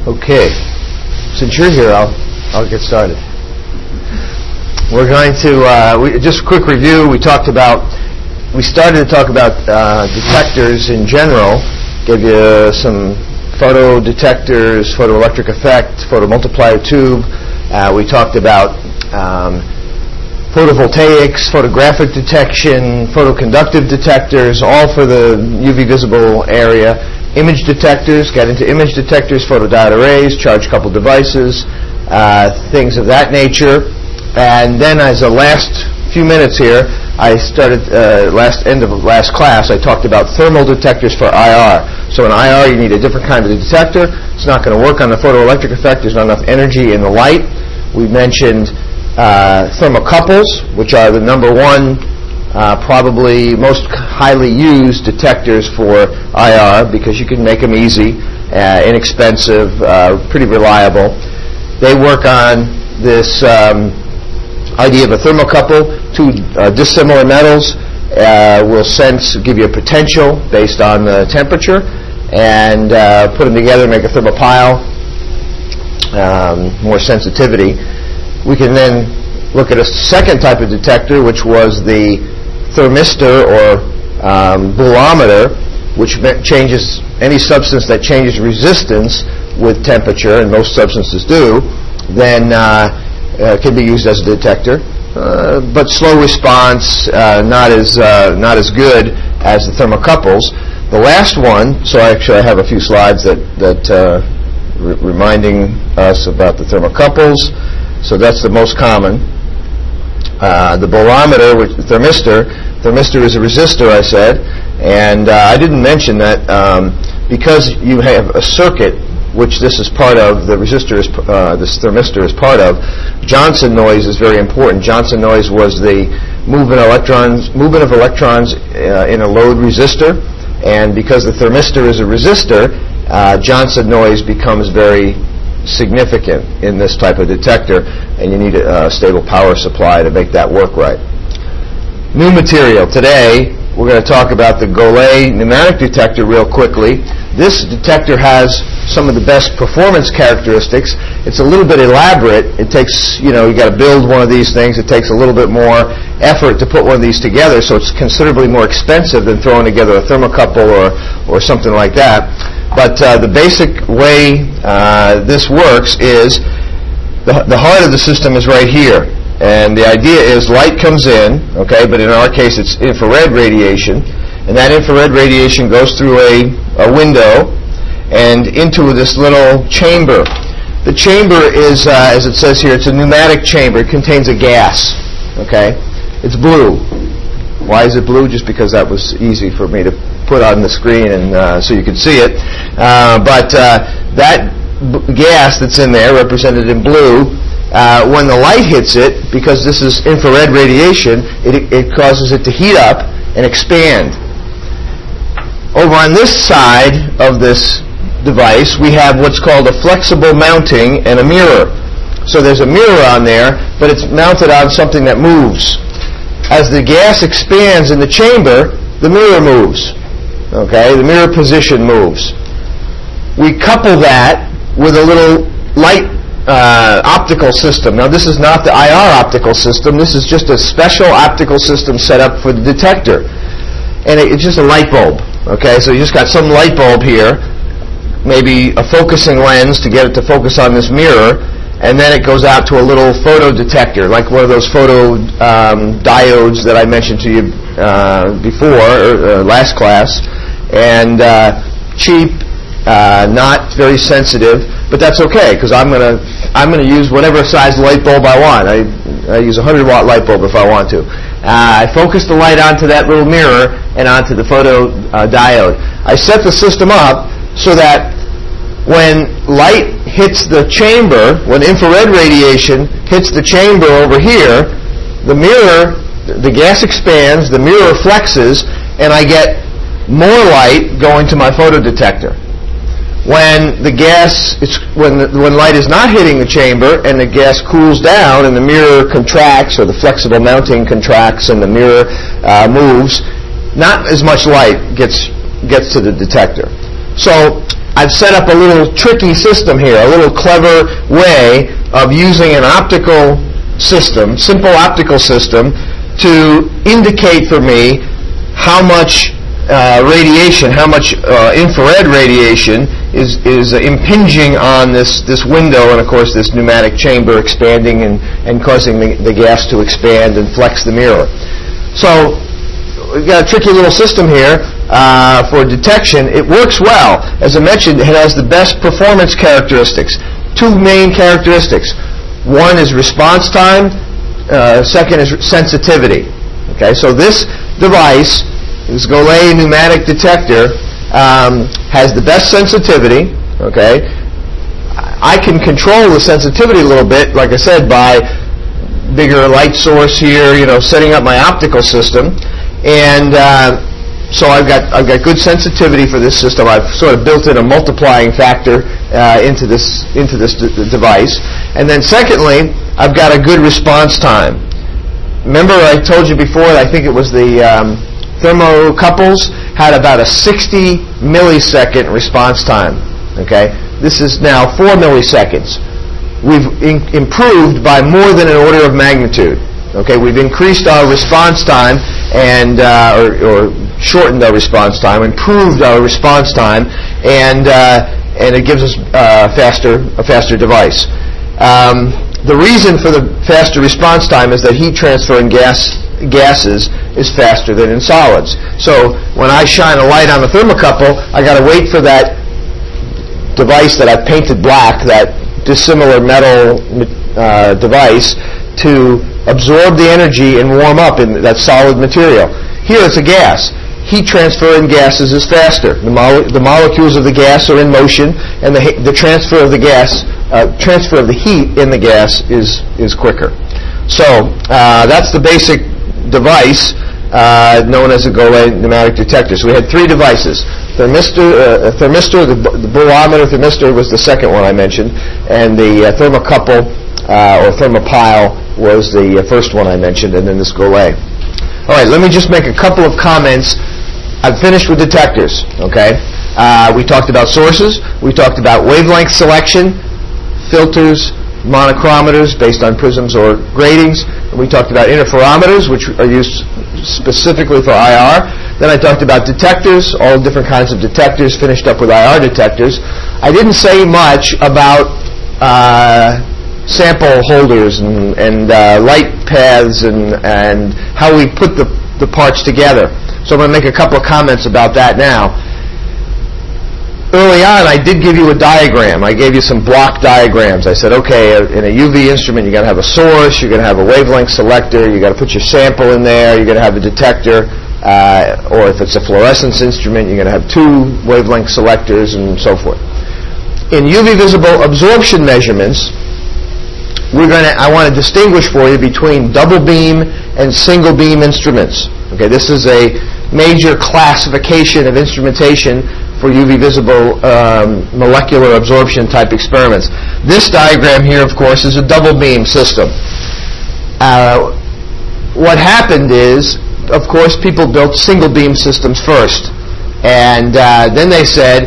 Okay, since you're here, I'll get started. We're going to just a quick review. We started to talk about detectors in general. Gave you some photo detectors, photoelectric effect, photomultiplier tube. We talked about photovoltaics, photographic detection, photoconductive detectors, all for the UV visible area. Image detectors, got into image detectors, photodiode arrays, charge-coupled devices, things of that nature. And then as a last few minutes here, I started, end of last class, I talked about thermal detectors for IR. So in IR, you need a different kind of detector. It's not going to work on the photoelectric effect. There's not enough energy in the light. We mentioned thermocouples, which are the number one, probably most highly used detectors for IR because you can make them easy, inexpensive, pretty reliable. They work on this idea of a thermocouple. Two dissimilar metals will give you a potential based on the temperature, and put them together and make a thermopile, more sensitivity. We can then look at a second type of detector, which was the thermistor or bolometer, which changes any substance that changes resistance with temperature, and most substances do, then can be used as a detector, but slow response, not as good as the thermocouples. The last one, so actually I have a few slides that reminding us about the thermocouples. So that's the most common. The bolometer, which the thermistor is a resistor, I said, and I didn't mention that because you have a circuit, which this is part of, this thermistor is part of. Johnson noise is very important. Johnson noise was the movement of electrons in a load resistor, and because the thermistor is a resistor, Johnson noise becomes very significant in this type of detector, and you need a stable power supply to make that work right. New material. Today, we're going to talk about the Golay pneumatic detector real quickly. This detector has some of the best performance characteristics. It's a little bit elaborate. It takes, you got to build one of these things. It takes a little bit more effort to put one of these together, so it's considerably more expensive than throwing together a thermocouple or something like that. But the basic way this works is the heart of the system is right here. And the idea is light comes in, okay, but in our case it's infrared radiation. And that infrared radiation goes through a window and into this little chamber. The chamber is, as it says here, it's a pneumatic chamber. It contains a gas, okay? It's blue. Why is it blue? Just because that was easy for me to put on the screen and so you could see it. But that gas that's in there, represented in blue, when the light hits it, because this is infrared radiation, it causes it to heat up and expand. Over on this side of this device, we have what's called a flexible mounting and a mirror. So there's a mirror on there, but it's mounted on something that moves. As the gas expands in the chamber, the mirror moves. Okay, the mirror position moves. We couple that with a little light optical system. Now this is not the IR optical system. This is just a special optical system set up for the detector. And it's just a light bulb. Okay, so you just got some light bulb here, maybe a focusing lens to get it to focus on this mirror, and then it goes out to a little photo detector, like one of those photo diodes that I mentioned to you before, last class. And cheap, not very sensitive, but that's okay because I'm gonna use whatever size light bulb I want. I use a 100-watt light bulb if I want to. I focus the light onto that little mirror and onto the photo diode. I set the system up so that when light hits the chamber, when infrared radiation hits the chamber over here, the gas expands, the mirror flexes, and I get more light going to my photodetector. When when light is not hitting the chamber and the gas cools down and the mirror contracts, or the flexible mounting contracts and the mirror moves, not as much light gets to the detector. So I've set up a little tricky system here, a little clever way of using an optical system, simple optical system, to indicate for me how much radiation, how much infrared radiation is impinging on this window, and of course this pneumatic chamber expanding and causing the gas to expand and flex the mirror. So we've got a tricky little system here for detection. It works well. As I mentioned, it has the best performance characteristics. Two main characteristics. One is response time. Second is sensitivity. Okay, so this device, this Golay pneumatic detector, has the best sensitivity. Okay, I can control the sensitivity a little bit, like I said, by bigger light source here, setting up my optical system, and so I've got good sensitivity for this system. I've sort of built in a multiplying factor into this device, and then secondly, I've got a good response time. Remember, I told you before that I think it was the thermocouples had about a 60 millisecond response time. Okay, this is now 4 milliseconds. We've improved by more than an order of magnitude. Okay, we've increased our response time and or shortened our response time, improved our response time, and it gives us a faster device. The reason for the faster response time is that heat transfer in gases is faster than in solids. So when I shine a light on the thermocouple, I got to wait for that device that I've painted black, that dissimilar metal device, to absorb the energy and warm up in that solid material. Here it's a gas. Heat transfer in gases is faster. The molecules of the gas are in motion, and the transfer of the heat in the gas is quicker. So that's the basic device known as a Golay pneumatic detector. So we had three devices. The bolometer thermistor was the second one I mentioned, and the thermocouple or thermopile was the first one I mentioned, and then this Golay. All right, let me just make a couple of comments. I've finished with detectors, okay? We talked about sources. We talked about wavelength selection, filters, monochrometers based on prisms or gratings. We talked about interferometers, which are used specifically for IR. Then I talked about detectors, all different kinds of detectors, finished up with IR detectors. I didn't say much about sample holders and light paths and how we put the parts together. So I'm going to make a couple of comments about that now. Early on, I did give you a diagram. I gave you some block diagrams. I said, okay, in a UV instrument, you've got to have a source, you're going to have a wavelength selector, you've got to put your sample in there, you're going to have a detector, or if it's a fluorescence instrument, you're going to have two wavelength selectors and so forth. In UV visible absorption measurements, I want to distinguish for you between double beam and single beam instruments. Okay, this is a major classification of instrumentation for UV visible molecular absorption type experiments. This diagram here, of course, is a double beam system. What happened is, of course, people built single beam systems first, and then they said,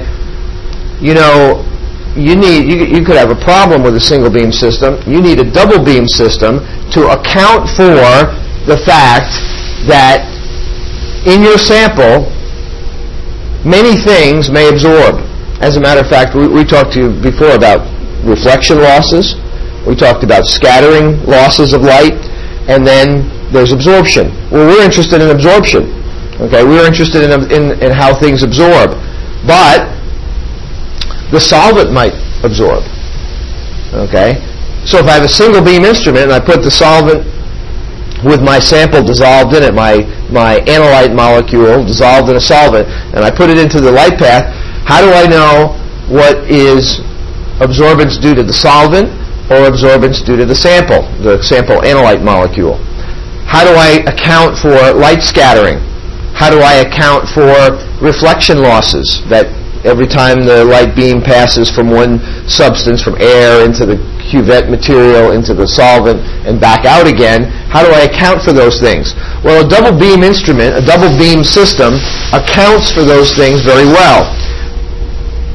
you could have a problem with a single beam system. You need a double beam system to account for the fact that in your sample, many things may absorb. As a matter of fact, we talked to you before about reflection losses. We talked about scattering losses of light, and then there's absorption. Well, we're interested in absorption. Okay, we're interested in how things absorb, but the solvent might absorb. Okay, so if I have a single beam instrument and I put the solvent with my sample dissolved in it, my analyte molecule dissolved in a solvent, and I put it into the light path, how do I know what is absorbance due to the solvent or absorbance due to the sample analyte molecule? How do I account for light scattering? How do I account for reflection losses, that every time the light beam passes from one substance, from air into the cuvette material, into the solvent, and back out again, how do I account for those things? Well, a double beam instrument, a double beam system, accounts for those things very well.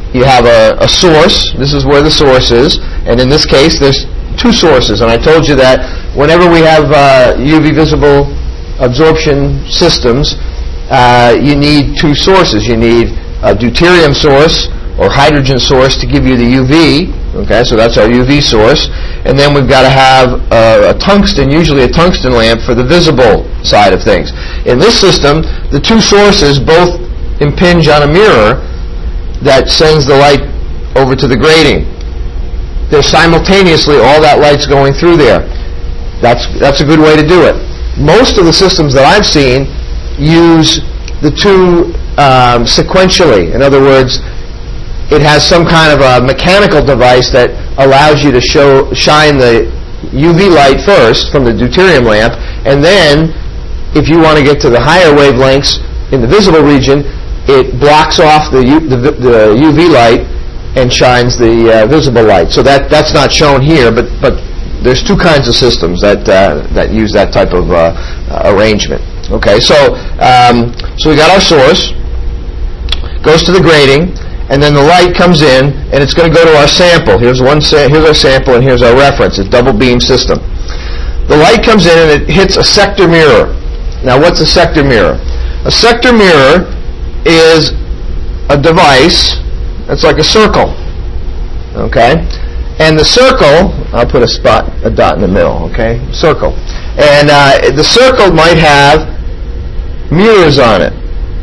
you have a source. This is where the source is, and in this case, there's two sources. And I told you that whenever we have UV visible absorption systems, you need two sources. You need a deuterium source or hydrogen source to give you the UV. Okay, so that's our UV source. And then we've got to have a tungsten, usually a tungsten lamp, for the visible side of things. In this system, the two sources both impinge on a mirror that sends the light over to the grating. There's simultaneously all that light's going through there. That's a good way to do it. Most of the systems that I've seen use the two sequentially. In other words, it has some kind of a mechanical device that allows you to shine the UV light first from the deuterium lamp, and then if you want to get to the higher wavelengths in the visible region, it blocks off the UV light and shines the visible light. So that's not shown here, but there's two kinds of systems that use that type of arrangement. Okay, so we got our source, goes to the grating, and then the light comes in, and it's going to go to our sample. Here's our sample, and here's our reference. It's double beam system. The light comes in, and it hits a sector mirror. Now, what's a sector mirror? A sector mirror is a device that's like a circle. Okay? And the circle, I'll put a dot in the middle, okay? Circle. And the circle might have mirrors on it.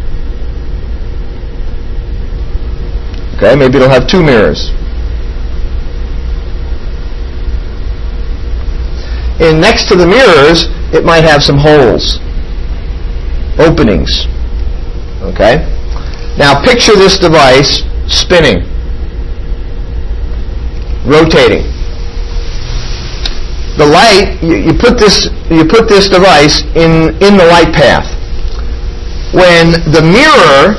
Okay, maybe it'll have two mirrors. And next to the mirrors, it might have some holes, openings. Okay? Now picture this device spinning, rotating. The light, you put this device in the light path. When the mirror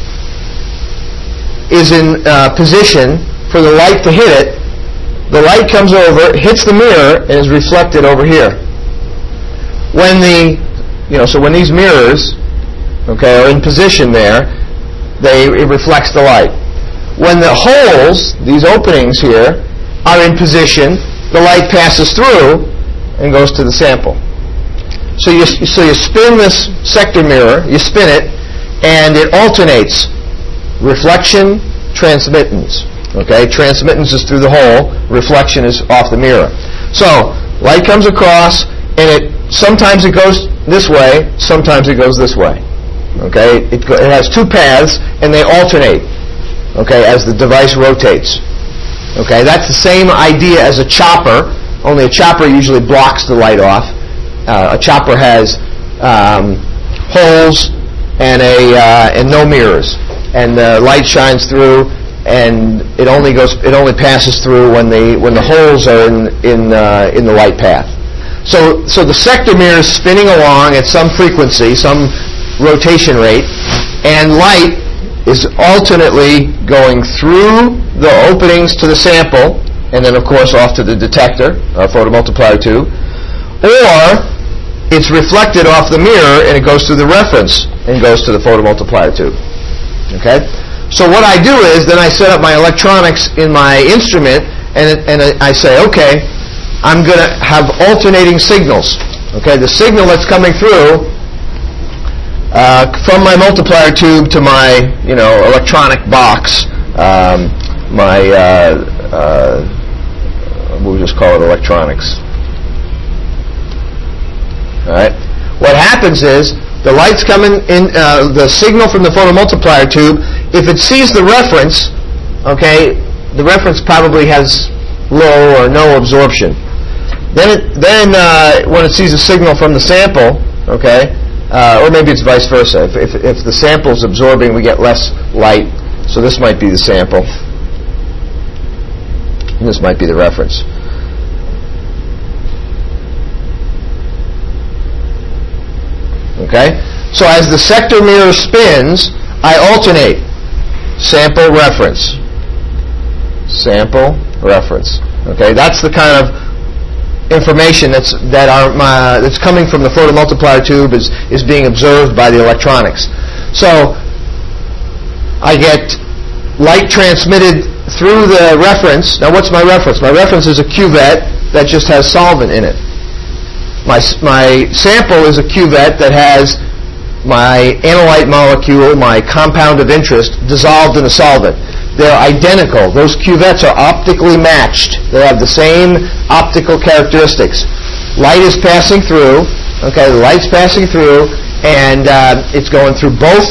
is in position for the light to hit it, the light comes over, hits the mirror, and is reflected over here. When when these mirrors, okay, are in position there, it reflects the light. When the holes, these openings here, are in position, the light passes through and goes to the sample. So you spin this sector mirror, you spin it, and it alternates reflection, transmittance. Okay, transmittance is through the hole, reflection is off the mirror. So light comes across, and sometimes it goes this way, sometimes it goes this way. Okay, it has two paths, and they alternate. Okay, as the device rotates. Okay, that's the same idea as a chopper, only a chopper usually blocks the light off. A chopper has holes and no mirrors, and the light shines through, and it only passes through when the holes are in the light path. So the sector mirror is spinning along at some frequency, some rotation rate, and light is alternately going through the openings to the sample, and then of course off to the detector, our photomultiplier tube, or it's reflected off the mirror and it goes through the reference and goes to the photomultiplier tube. Okay? So what I do is then I set up my electronics in my instrument, and I say, okay, I'm going to have alternating signals. Okay, the signal that's coming through from my multiplier tube to my electronic box, we'll just call it electronics. All right. What happens is the light's coming in, the signal from the photomultiplier tube. If it sees the reference, okay, the reference probably has low or no absorption. Then when it sees a signal from the sample, okay, or maybe it's vice versa. If the sample's absorbing, we get less light. So this might be the sample, and this might be the reference. Okay? So as the sector mirror spins, I alternate sample, reference. Sample, reference. Okay? That's the kind of information that's coming from the photomultiplier tube is being observed by the electronics. So I get light transmitted through the reference. Now what's my reference? My reference is a cuvette that just has solvent in it. My sample is a cuvette that has my analyte molecule, my compound of interest, dissolved in a solvent. They're identical. Those cuvettes are optically matched. They have the same optical characteristics. Light is passing through. Okay, the light's passing through, and it's going through both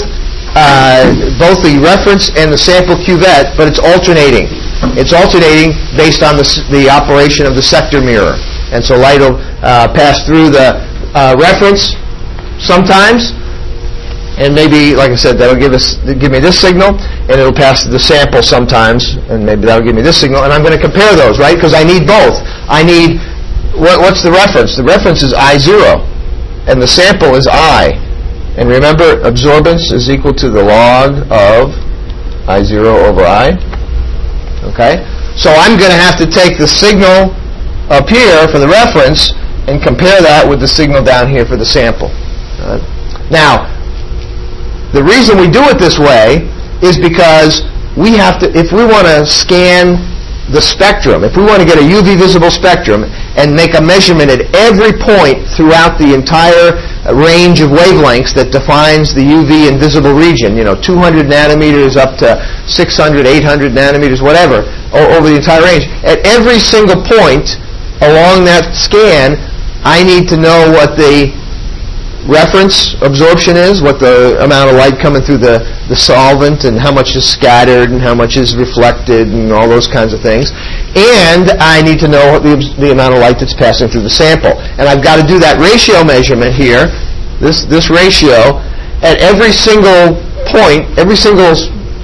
the reference and the sample cuvette, but it's alternating. It's alternating based on the operation of the sector mirror. And so light will pass through the reference sometimes, and maybe, like I said, that'll give me this signal, and it'll pass the sample sometimes, and maybe that'll give me this signal, and I'm going to compare those, right? Because I need both. I need, what's the reference? The reference is I0, and the sample is I. And remember, absorbance is equal to the log of I0 over I. Okay? So I'm going to have to take the signal up here for the reference and compare that with the signal down here for the sample. Now, the reason we do it this way is because we have to, if we want to scan the spectrum, if we want to get a UV visible spectrum and make a measurement at every point throughout the entire range of wavelengths that defines the UV invisible region, 200 nanometers up to 600, 800 nanometers, whatever, over the entire range, at every single point along that scan, I need to know what the reference absorption is, what the amount of light coming through the solvent, and how much is scattered, and how much is reflected, and all those kinds of things. And I need to know the amount of light that's passing through the sample. And I've got to do that ratio measurement here, this ratio, at every single point, every single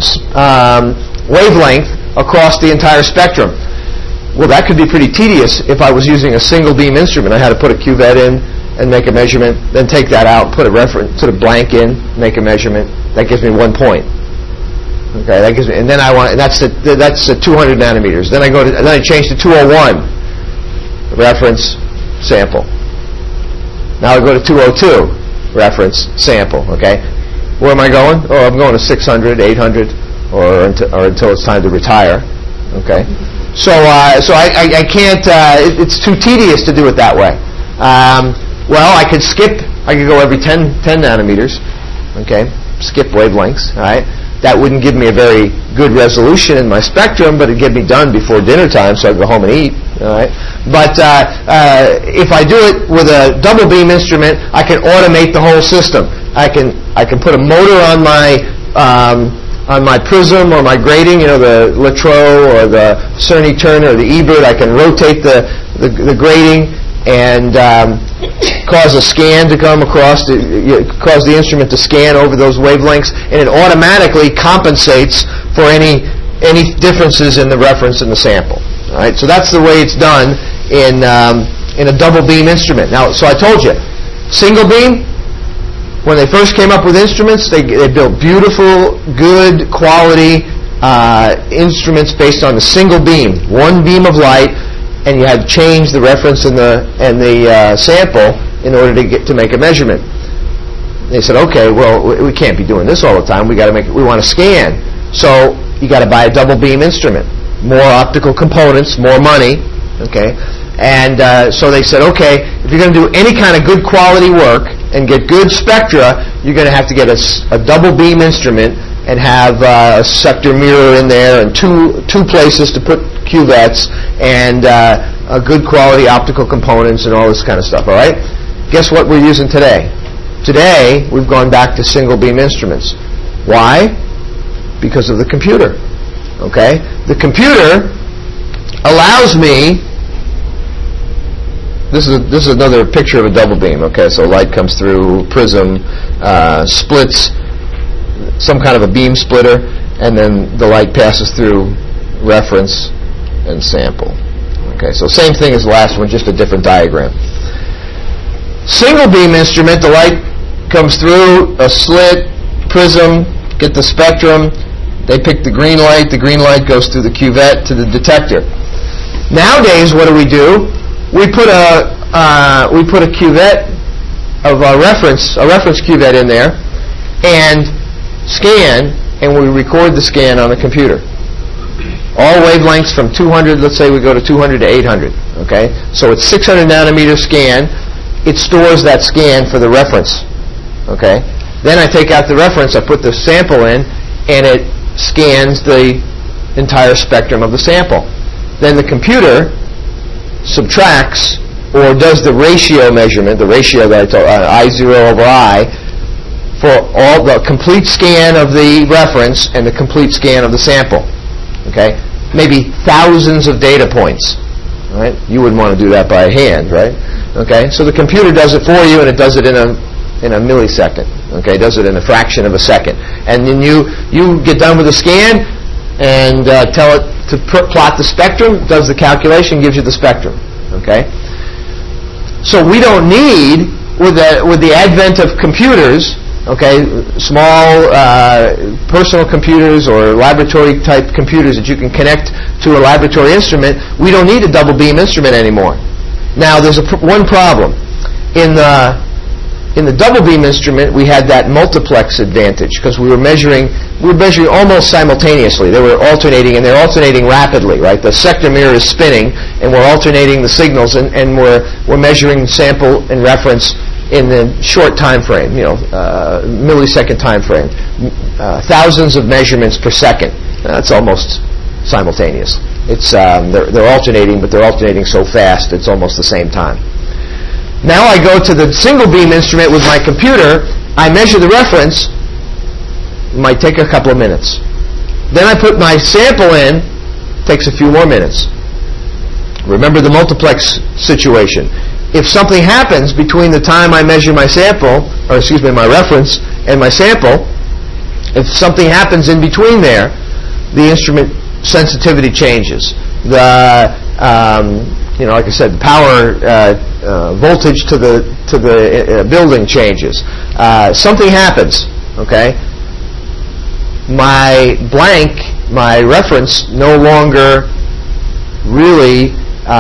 wavelength across the entire spectrum. Well, that could be pretty tedious if I was using a single beam instrument. I had to put a cuvette in and make a measurement, then take that out, put a blank in, make a measurement. That gives me 1 point. Okay, that gives me, and then that's the 200 nanometers. Then I change to 201, reference sample. Now I go to 202, reference sample. Okay, where am I going? Oh, I'm going to 600, 800, or until it's time to retire. Okay, so I can't. It's too tedious to do it that way. Well, I could go every 10 nanometers, okay, skip wavelengths, all right? That wouldn't give me a very good resolution in my spectrum, but it'd get me done before dinner time so I could go home and eat, all right? But if I do it with a double beam instrument, I can automate the whole system. I can put a motor on my prism or my grating, the Latreau or the Cerny Turner or the Ebert. I can rotate the grating and cause a scan to come across, cause the instrument to scan over those wavelengths, and it automatically compensates for any differences in the reference and the sample. All right, so that's the way it's done in a double beam instrument. Now, so I told you, single beam. When they first came up with instruments, they built beautiful, good quality instruments based on a single beam, one beam of light. And you had to change the reference and the sample in order to make a measurement. They said, okay, well, we can't be doing this all the time. We want to scan. So you got to buy a double beam instrument, more optical components, more money. Okay, and so they said, okay, if you're going to do any kind of good quality work and get good spectra, you're going to have to get a double beam instrument and have a sector mirror in there and two places to put cuvettes and a good quality optical components and all this kind of stuff. All right? Guess what we're using today? Today we've gone back to single beam instruments. Why? Because of the computer. Okay? The computer allows me. This is another picture of a double beam. Okay, so light comes through prism, splits some kind of a beam splitter, and then the light passes through reference and sample. Okay, so same thing as the last one, just a different diagram. Single beam instrument, the light comes through a slit, prism, get the spectrum, they pick the green light goes through the cuvette to the detector. Nowadays, what do? We put a cuvette of a reference cuvette in there, and scan, and we record the scan on the computer. All wavelengths from 200, let's say we go to 200 to 800. Okay, so it's 600 nanometer scan. It stores that scan for the reference. Okay, then I take out the reference, I put the sample in, and it scans the entire spectrum of the sample. Then the computer subtracts or does the ratio measurement, the ratio that I told, I0 over I, for all the complete scan of the reference and the complete scan of the sample. Okay, maybe thousands of data points. Right? You wouldn't want to do that by hand, right? Okay, so the computer does it for you, and it does it in a millisecond. Okay, does it in a fraction of a second, and then you get done with the scan and tell it to plot the spectrum. Does the calculation, gives you the spectrum. Okay, so we don't need, with the advent of computers, okay, small personal computers or laboratory type computers that you can connect to a laboratory instrument, we don't need a double beam instrument anymore. Now there's one problem. In the double beam instrument, we had that multiplex advantage because we were measuring almost simultaneously. They were alternating, and they're alternating rapidly, right? The sector mirror is spinning, and we're alternating the signals, and we're measuring sample and reference in the short time frame, millisecond time frame, thousands of measurements per second. That's almost simultaneous. It's they're alternating, but they're alternating so fast it's almost the same time. Now I go to the single beam instrument with my computer. I measure the reference. It might take a couple of minutes. Then I put my sample in. Takes a few more minutes. Remember the multiplex situation. If something happens between the time I measure my sample, my reference and my sample, if something happens in between there, the instrument sensitivity changes. Like I said, the power voltage to the building changes. Something happens. Okay, my blank, my reference, no longer really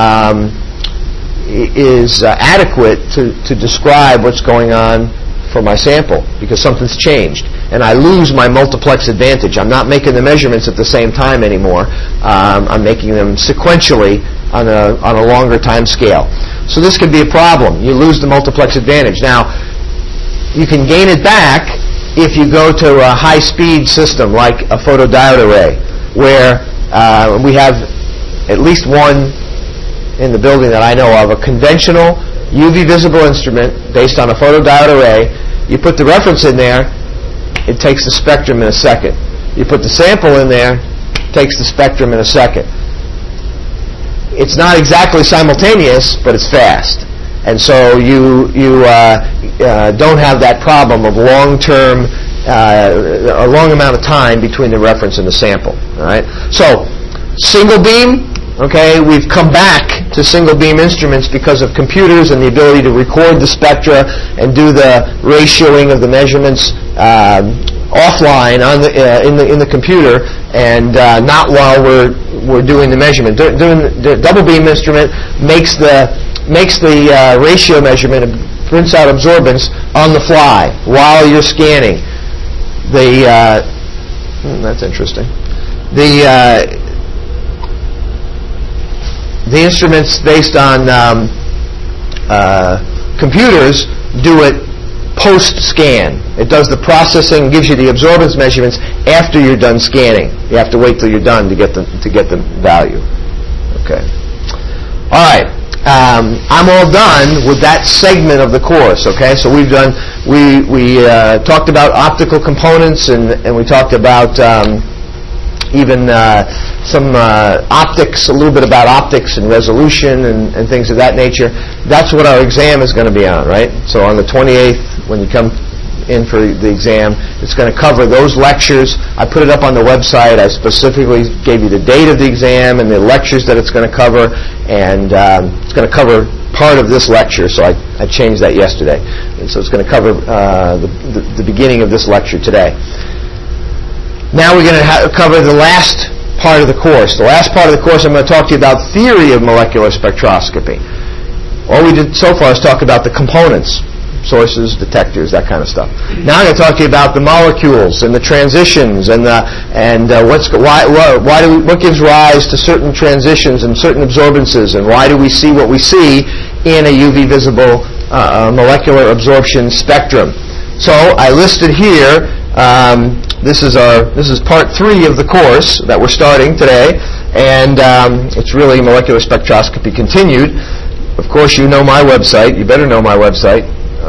is adequate to describe what's going on for my sample because something's changed, and I lose my multiplex advantage. I'm not making the measurements at the same time anymore. I'm making them sequentially on a longer time scale. So this could be a problem. You lose the multiplex advantage. Now, you can gain it back if you go to a high-speed system like a photodiode array, where we have at least one in the building that I know of, a conventional UV visible instrument based on a photodiode array. You put the reference in there, it takes the spectrum in a second. You put the sample in there, it takes the spectrum in a second. It's not exactly simultaneous, but it's fast. And so you don't have that problem of long-term, a long amount of time between the reference and the sample. All right. So single beam. Okay, we've come back to single beam instruments because of computers and the ability to record the spectra and do the ratioing of the measurements offline in the computer, and not while we're doing the measurement. Doing the double beam instrument makes the ratio measurement of prints out absorbance on the fly while you're scanning. That's interesting. The instruments based on computers do it post-scan. It does the processing, gives you the absorbance measurements after you're done scanning. You have to wait till you're done to get the value. Okay. All right. I'm all done with that segment of the course. Okay. So we talked about optical components, and we talked about even some optics, a little bit about optics and resolution and things of that nature. That's what our exam is going to be on, right? So on the 28th, when you come in for the exam, it's going to cover those lectures. I put it up on the website. I specifically gave you the date of the exam and the lectures that it's going to cover, and it's going to cover part of this lecture, so I changed that yesterday. And so it's going to cover the beginning of this lecture today. Now we're going to cover the last part of the course. The last part of the course, I'm going to talk to you about theory of molecular spectroscopy. All we did so far is talk about the components. sources, detectors, that kind of stuff. Now I'm going to talk to you about the molecules and the transitions and what gives rise to certain transitions and certain absorbances, and why do we see what we see in a UV visible molecular absorption spectrum. So I listed here. This is part 3 of the course that we're starting today, and it's really molecular spectroscopy continued. Of course, you know my website. You better know my website.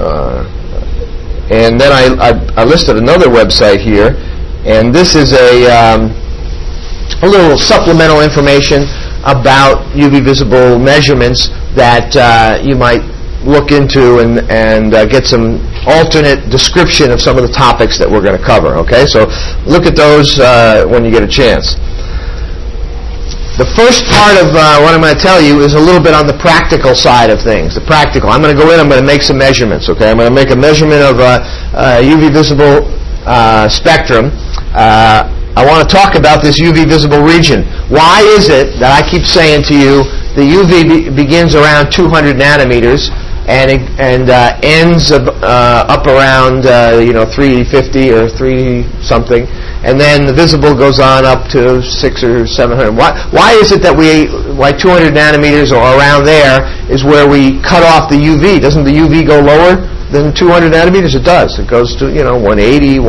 And then I listed another website here, and this is a little supplemental information about UV visible measurements that you might look into and get some alternate description of some of the topics that we're going to cover. Okay, so look at those when you get a chance. The first part of what I'm going to tell you is a little bit on the practical side of things. The practical. I'm going to go in, I'm going to make some measurements, okay? I'm going to make a measurement of UV visible spectrum. I want to talk about this UV visible region. Why is it that I keep saying to you the UV begins around 200 nanometers and ends up around 350 or 3 something, and then the visible goes on up to 600 or 700. Why is it that why 200 nanometers or around there is where we cut off the UV? Doesn't the UV go lower than 200 nanometers? It does. It goes to 180,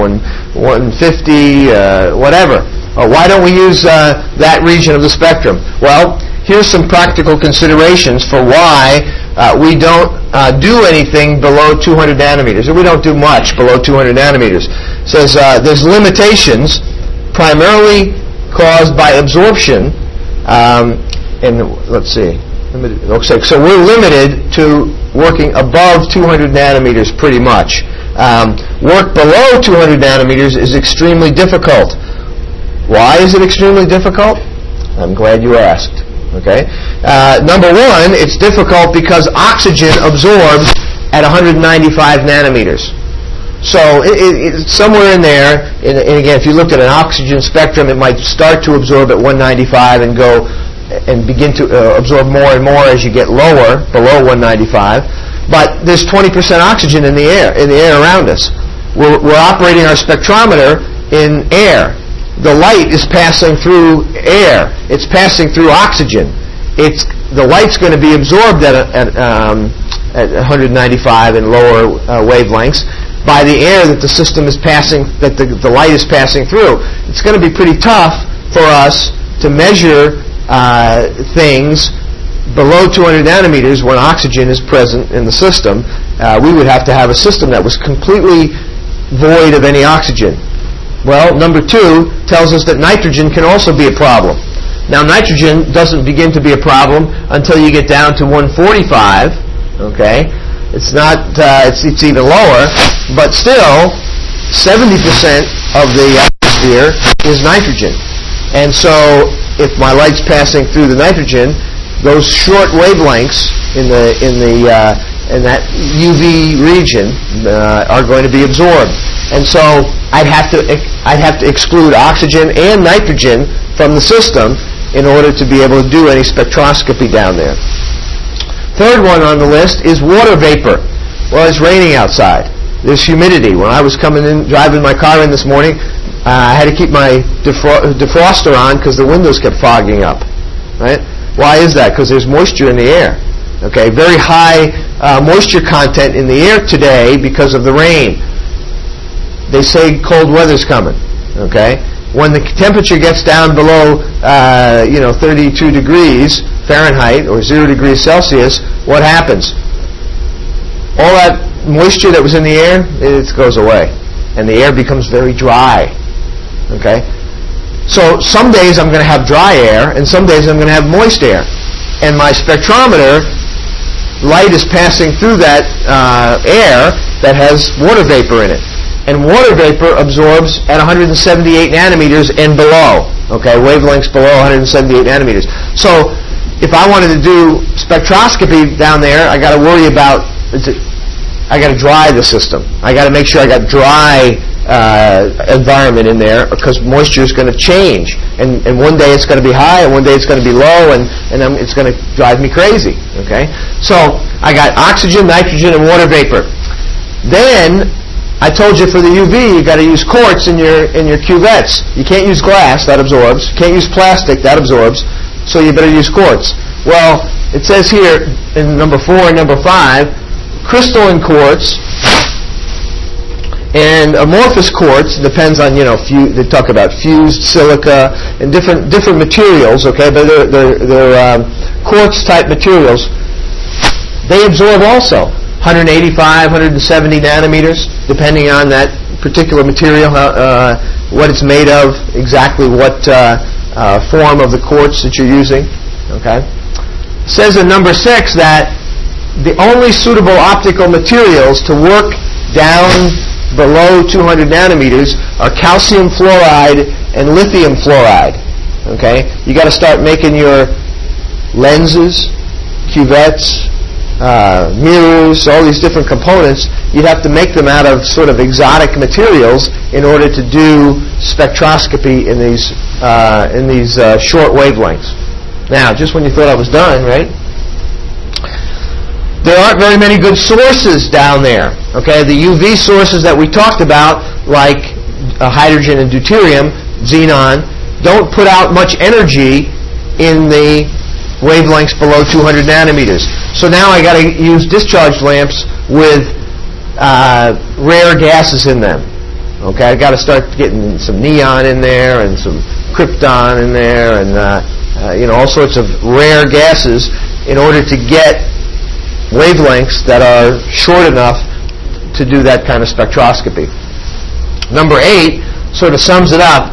150, whatever. Why don't we use that region of the spectrum? Well, here's some practical considerations for why we don't do anything below 200 nanometers, or we don't do much below 200 nanometers. It says there's limitations primarily caused by absorption, and let's see. Okay, so we're limited to working above 200 nanometers pretty much. Work below 200 nanometers is extremely difficult. Why is it extremely difficult? I'm glad you asked. Okay. Number one, it's difficult because oxygen absorbs at 195 nanometers. So it's somewhere in there. And again, if you looked at an oxygen spectrum, it might start to absorb at 195 and go and begin to absorb more and more as you get lower, below 195. But there's 20% oxygen in the air around us. We're operating our spectrometer in air. The light is passing through air. It's passing through oxygen. The light's going to be absorbed at 195 and lower wavelengths by the air that the system is passing, that the light is passing through. It's going to be pretty tough for us to measure things below 200 nanometers when oxygen is present in the system. We would have to have a system that was completely void of any oxygen. Well, number 2 tells us that nitrogen can also be a problem. Now, nitrogen doesn't begin to be a problem until you get down to 145. Okay, it's not. It's even lower, but still, 70% of the atmosphere is nitrogen. And so, if my light's passing through the nitrogen, those short wavelengths in that UV region are going to be absorbed. And so I'd have to exclude oxygen and nitrogen from the system in order to be able to do any spectroscopy down there. Third one on the list is water vapor. Well, it's raining outside. There's humidity. When I was driving my car in this morning, I had to keep my defroster on because the windows kept fogging up. Right? Why is that? Because there's moisture in the air. Okay, very high moisture content in the air today because of the rain. They say cold weather's coming. Okay, when the temperature gets down below 32 degrees Fahrenheit or 0 degrees Celsius, what happens? All that moisture that was in the air, it goes away, and the air becomes very dry. Okay, so some days I'm going to have dry air, and some days I'm going to have moist air, and my spectrometer light is passing through that air that has water vapor in it. And water vapor absorbs at 178 nanometers and below. Okay, wavelengths below 178 nanometers. So if I wanted to do spectroscopy down there, I got to worry about, I got to dry the system. I got to make sure I got dry environment in there because moisture is going to change. And one day it's going to be high and one day it's going to be low and it's going to drive me crazy. Okay, so I got oxygen, nitrogen, and water vapor. Then I told you for the UV, you got to use quartz in your cuvettes. You can't use glass, that absorbs. You can't use plastic, that absorbs. So you better use quartz. Well, it says here in number 4 and number 5, crystalline quartz and amorphous quartz, depends on, they talk about fused silica and different materials, okay, but they're quartz type materials. They absorb also 185, 170 nanometers, depending on that particular material, what it's made of, exactly what form of the quartz that you're using, okay. It says in number 6 that the only suitable optical materials to work down below 200 nanometers are calcium fluoride and lithium fluoride. Okay, you got to start making your lenses, cuvettes, mirrors, all these different components. You'd have to make them out of sort of exotic materials in order to do spectroscopy in these short wavelengths. Now, just when you thought I was done, right? There aren't very many good sources down there. Okay, the UV sources that we talked about, like hydrogen and deuterium, xenon, don't put out much energy in the wavelengths below 200 nanometers. So now I got to use discharge lamps with rare gases in them. Okay, I got to start getting some neon in there and some krypton in there and all sorts of rare gases in order to get wavelengths that are short enough to do that kind of spectroscopy. Number 8 sort of sums it up,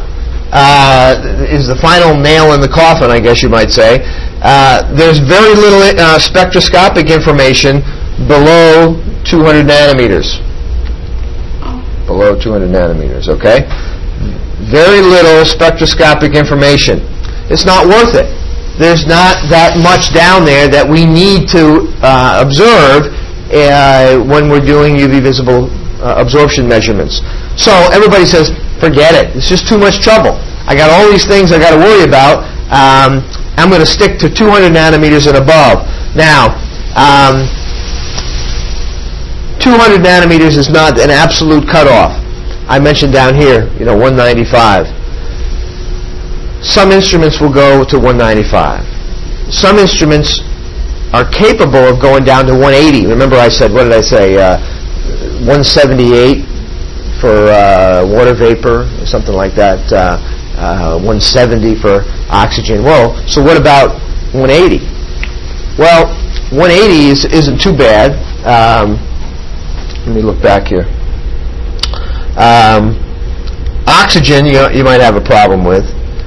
is the final nail in the coffin, I guess you might say. There's very little spectroscopic information below 200 nanometers. Below 200 nanometers, okay? Very little spectroscopic information. It's not worth it. There's not that much down there that we need to observe when we're doing UV visible absorption measurements. So everybody says, forget it. It's just too much trouble. I got all these things I got to worry about. I'm going to stick to 200 nanometers and above. Now, 200 nanometers is not an absolute cutoff. I mentioned down here, 195. Some instruments will go to 195. Some instruments are capable of going down to 180. Remember I said, what did I say, 178 for water vapor, or something like that, 170 for oxygen. Well, so what about 180? Well, 180 isn't too bad. Let me look back here. Oxygen, you might have a problem with.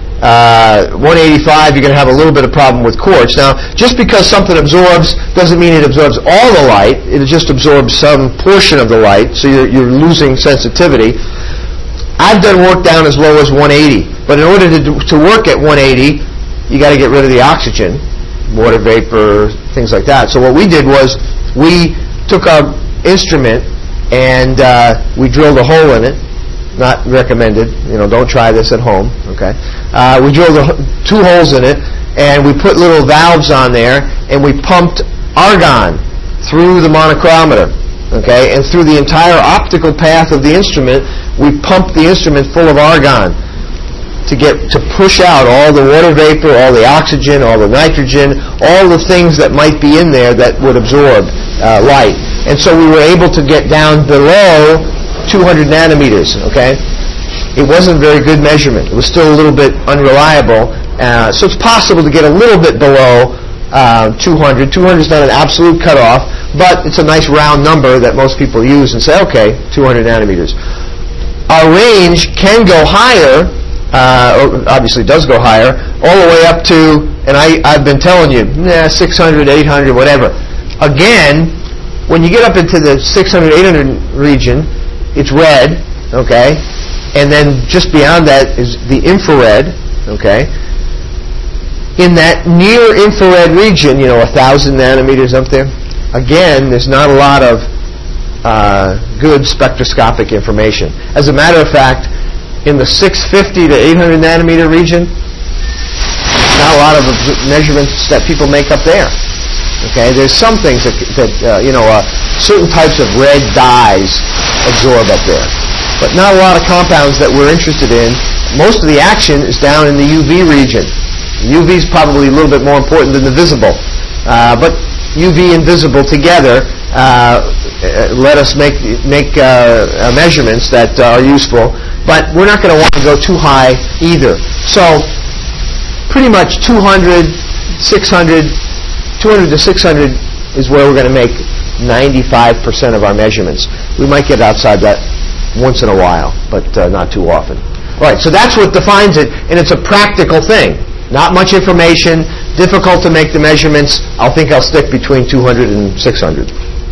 185, you're going to have a little bit of problem with quartz. Now, just because something absorbs doesn't mean it absorbs all the light. It just absorbs some portion of the light, so you're losing sensitivity. I've done work down as low as 180, but in order to work at 180, you got to get rid of the oxygen, water vapor, things like that. So what we did was we took our instrument and we drilled a hole in it. Not recommended. Don't try this at home. Okay. We drilled 2 holes in it, and we put little valves on there, and we pumped argon through the monochromator. Okay, and through the entire optical path of the instrument, we pumped the instrument full of argon to push out all the water vapor, all the oxygen, all the nitrogen, all the things that might be in there that would absorb light. And so we were able to get down below 200 nanometers, okay? It wasn't a very good measurement. It was still a little bit unreliable. So it's possible to get a little bit below 200. 200 is not an absolute cutoff, but it's a nice round number that most people use and say, okay, 200 nanometers. Our range can go higher, obviously does go higher, all the way up to, and I've been telling you, 600, 800, whatever. Again, when you get up into the 600, 800 region, it's red, okay? And then just beyond that is the infrared, okay? In that near infrared region, 1,000 nanometers up there, again, there's not a lot of good spectroscopic information. As a matter of fact, in the 650 to 800 nanometer region, not a lot of measurements that people make up there. Okay, there's some things that certain types of red dyes absorb up there. But not a lot of compounds that we're interested in. Most of the action is down in the UV region. UV is probably a little bit more important than the visible. But UV and visible together let us make measurements that are useful. But we're not going to want to go too high either. So pretty much 200 to 600 is where we're going to make 95% of our measurements. We might get outside that once in a while, but not too often. All right, so that's what defines it, and it's a practical thing. Not much information, difficult to make the measurements. I'll stick between 200 and 600.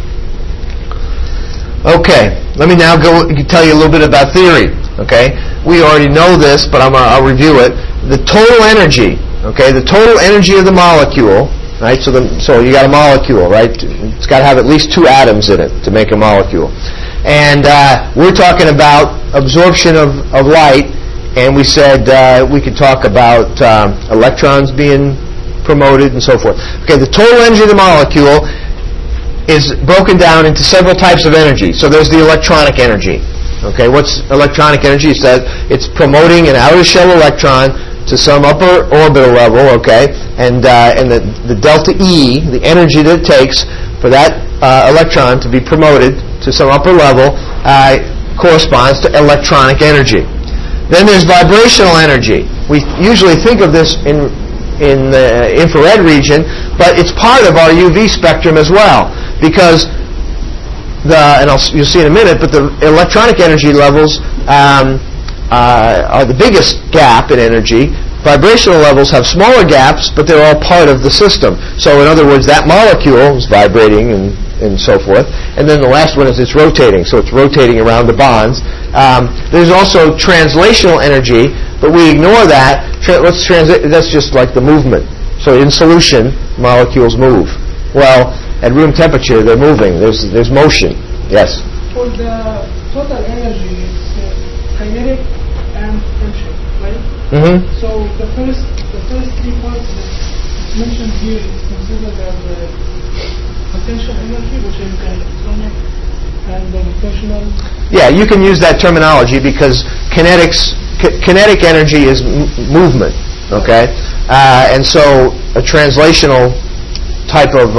Okay, let me now tell you a little bit about theory. Okay, we already know this, but I'll review it. The total energy, the total energy of the molecule, right? So you got a molecule, right? It's got to have at least 2 atoms in it to make a molecule. And we're talking about absorption of light, and we said we could talk about electrons being promoted and so forth. Okay, the total energy of the molecule is broken down into several types of energy. So there's the electronic energy. Okay, what's electronic energy? It says it's promoting an outer shell electron to some upper orbital level, okay, and the delta E, the energy that it takes for that electron to be promoted to some upper level, corresponds to electronic energy. Then there's vibrational energy. We usually think of this in the infrared region, but it's part of our UV spectrum as well, because you'll see in a minute, but the electronic energy levels are the biggest gap in energy. Vibrational levels have smaller gaps, but they're all part of the system. So in other words, that molecule is vibrating and so forth. And then the last one is it's rotating. So it's rotating around the bonds. There's also translational energy, but we ignore that. That's just like the movement. So in solution, molecules move. Well, at room temperature, they're moving. There's motion. Yes? For the total energy, it's kinetic and potential, right? Mm-hmm. So the first 3 points that mentioned here is considered as the potential energy, which is the electronic and the rotational. Yeah, you can use that terminology because kinetic energy is movement, okay? And so a translational type of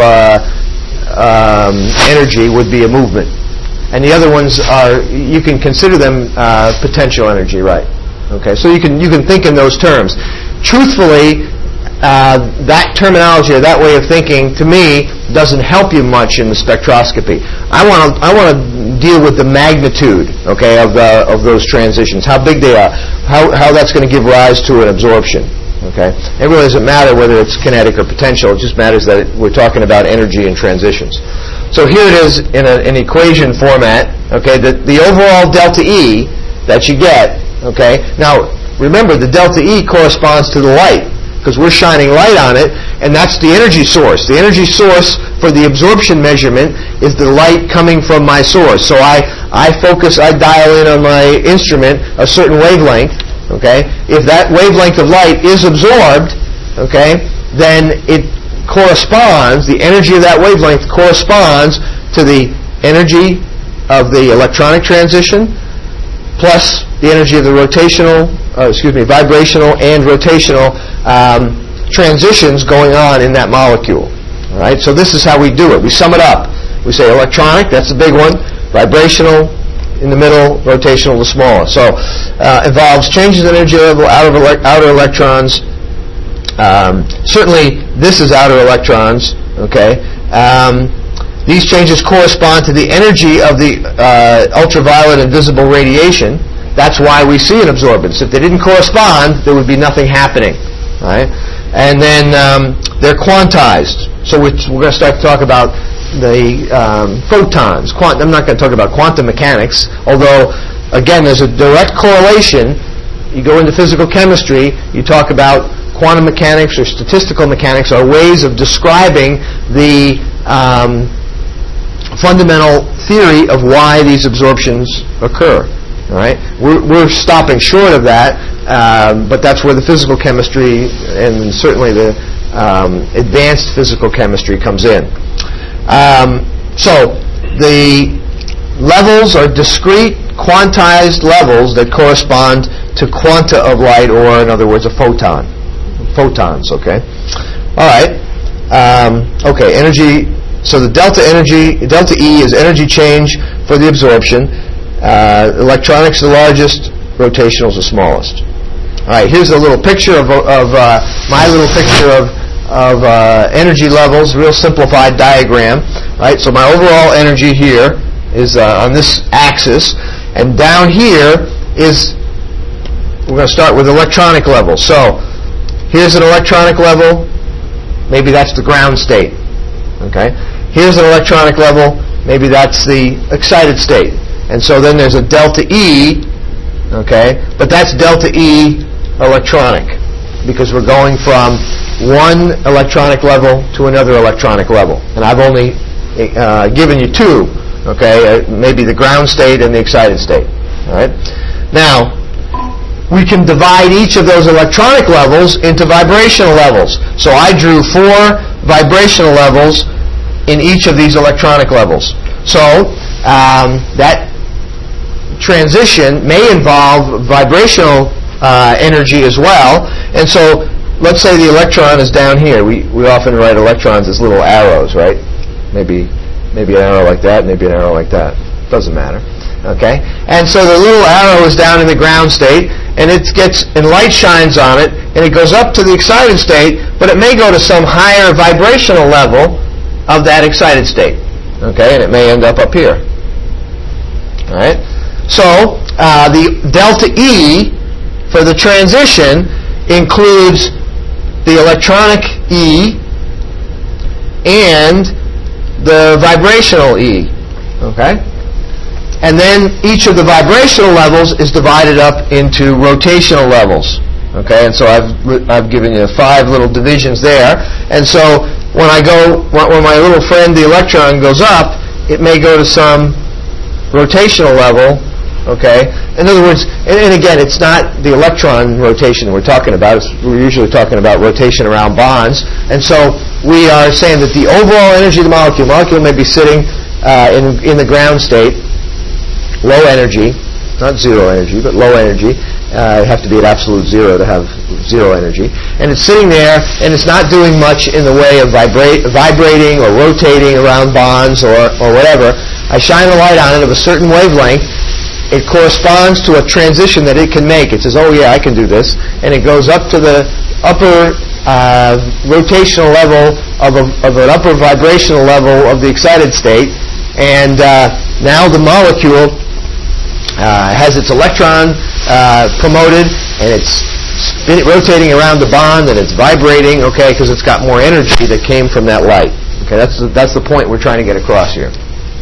energy would be a movement. And the other ones you can consider them potential energy, right? Okay, so you can think in those terms. Truthfully, that terminology or that way of thinking, to me, doesn't help you much in the spectroscopy. I want to deal with the magnitude, okay, of those transitions, how big they are, how that's going to give rise to an absorption. Okay, it really doesn't matter whether it's kinetic or potential. It just matters that we're talking about energy and transitions. So here it is in an equation format. Okay, the overall delta E that you get. Okay, now remember the delta E corresponds to the light because we're shining light on it, and that's the energy source. The energy source for the absorption measurement is the light coming from my source. So I dial in on my instrument a certain wavelength. Okay, if that wavelength of light is absorbed, okay, then it corresponds. The energy of that wavelength corresponds to the energy of the electronic transition plus the energy of the vibrational and rotational transitions going on in that molecule. All right, so this is how we do it. We sum it up. We say electronic, that's the big one. Vibrational, in the middle, rotational, the smaller. So involves changes in energy level out of outer electrons. Certainly, this is outer electrons. Okay. These changes correspond to the energy of the ultraviolet and visible radiation. That's why we see an absorbance. If they didn't correspond, there would be nothing happening. Right? And then they're quantized. So we're going to start to talk about the photons. I'm not going to talk about quantum mechanics, although, again, there's a direct correlation. You go into physical chemistry, you talk about quantum mechanics or statistical mechanics are ways of describing the fundamental theory of why these absorptions occur. All right? We're stopping short of that, but that's where the physical chemistry and certainly the advanced physical chemistry comes in. So the levels are discrete quantized levels that correspond to quanta of light, or in other words, a photon. Photons, okay? All right. Okay, energy. So the delta E is energy change for the absorption. Electronics the largest, rotational is the smallest. All right, here's a little picture of my little picture of energy levels, real simplified diagram. Right, so my overall energy here is on this axis, and down here is, we're going to start with electronic levels. So here's an electronic level, maybe that's the ground state. Okay, here's an electronic level, maybe that's the excited state. And so then there's a delta E, okay, but that's delta E electronic, because we're going from one electronic level to another electronic level. And I've only given you two, okay, maybe the ground state and the excited state. All right. Now, we can divide each of those electronic levels into vibrational levels. So I drew 4 vibrational levels in each of these electronic levels. So that transition may involve vibrational energy as well. And so let's say the electron is down here. We often write electrons as little arrows, right? Maybe an arrow like that, maybe an arrow like that. Doesn't matter. Okay? And so the little arrow is down in the ground state, and light shines on it, and it goes up to the excited state, but it may go to some higher vibrational level of that excited state. Okay? And it may end up here. All right? So the delta E for the transition includes the electronic E and the vibrational E. Okay? And then each of the vibrational levels is divided up into rotational levels. Okay? And so I've given you 5 little divisions there. And so when my little friend, the electron, goes up, it may go to some rotational level. Okay? In other words, and again, it's not the electron rotation we're talking about. We're usually talking about rotation around bonds. And so we are saying that the overall energy of the molecule may be sitting in the ground state, low energy, not zero energy, but low energy. You have to be at absolute zero to have zero energy. And it's sitting there, and it's not doing much in the way of vibrating or rotating around bonds or whatever. I shine a light on it of a certain wavelength. It corresponds to a transition that it can make. It says, oh yeah, I can do this. And it goes up to the upper rotational level of an upper vibrational level of the excited state. And now the molecule has its electron promoted, and it's rotating around the bond, and it's vibrating, okay, because it's got more energy that came from that light. Okay, that's the point we're trying to get across here.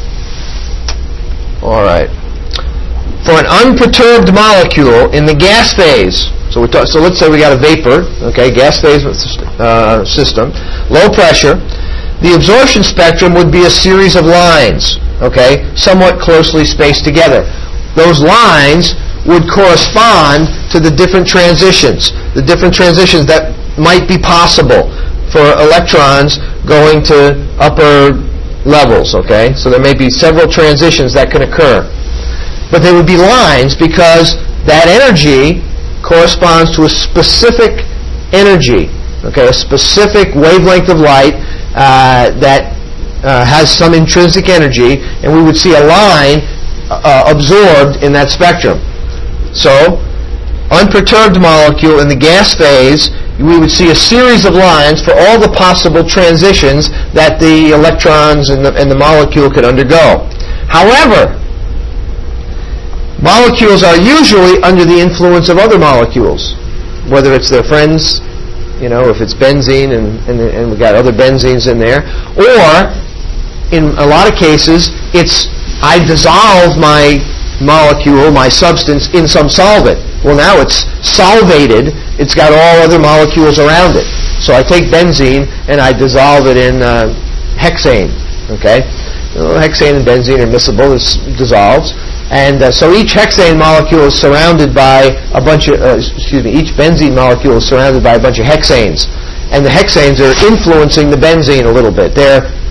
All right. For an unperturbed molecule in the gas phase, so let's say we got a vapor, okay, gas phase system, low pressure, the absorption spectrum would be a series of lines, okay, somewhat closely spaced together. Those lines would correspond to the different transitions that might be possible for electrons going to upper levels, okay? So there may be several transitions that can occur. But they would be lines because that energy corresponds to a specific energy, okay, a specific wavelength of light that has some intrinsic energy, and we would see a line absorbed in that spectrum. So, unperturbed molecule in the gas phase, we would see a series of lines for all the possible transitions that the electrons and the molecule could undergo. However, molecules are usually under the influence of other molecules, whether it's their friends, if it's benzene and we've got other benzenes in there, or in a lot of cases, I dissolve my molecule, my substance, in some solvent. Well, now it's solvated. It's got all other molecules around it. So I take benzene and I dissolve it in hexane. Okay, hexane and benzene are miscible. It dissolves, and so each hexane molecule is surrounded by a bunch of each benzene molecule is surrounded by a bunch of hexanes, and the hexanes are influencing the benzene a little bit. They're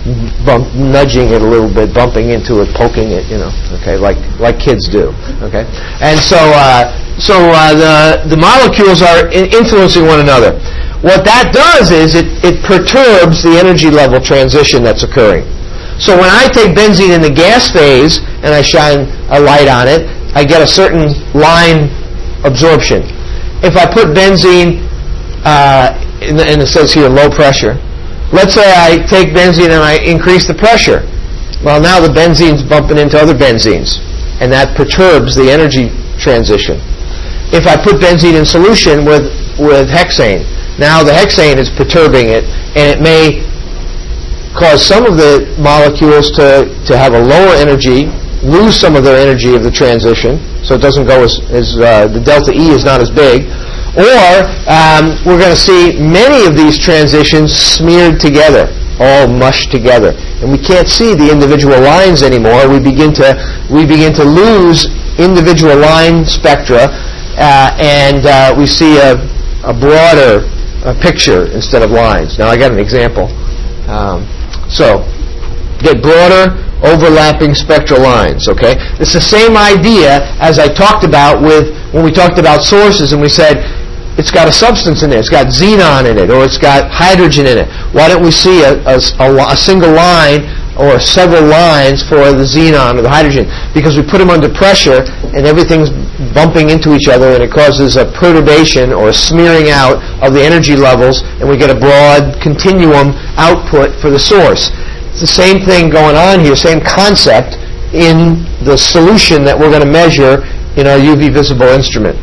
nudging it a little bit, bumping into it, poking it, okay, like kids do, okay? And so the molecules are influencing one another. What that does is it perturbs the energy level transition that's occurring. So when I take benzene in the gas phase and I shine a light on it, I get a certain line absorption. If I put benzene, and it says here low pressure, let's say I take benzene and I increase the pressure. Well, now the benzene's bumping into other benzenes, and that perturbs the energy transition. If I put benzene in solution with hexane, now the hexane is perturbing it, and it may cause some of the molecules to have a lower energy, lose some of their energy of the transition, so it doesn't go as the delta E is not as big. Or we're going to see many of these transitions smeared together, all mushed together, and we can't see the individual lines anymore. We begin to lose individual line spectra, and we see a broader picture instead of lines. Now I got an example. So get broader, overlapping spectral lines, okay? It's the same idea as I talked about when we talked about sources and we said it's got a substance in it, it's got xenon in it, or it's got hydrogen in it. Why don't we see a single line or several lines for the xenon or the hydrogen? Because we put them under pressure and everything's bumping into each other and it causes a perturbation or a smearing out of the energy levels, and we get a broad continuum output for the source. It's the same thing going on here, same concept in the solution that we're going to measure in our UV visible instrument.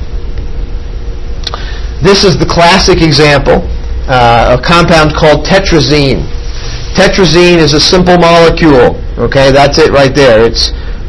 This is the classic example, a compound called tetrazine. Tetrazine is a simple molecule, okay? That's it right there. It's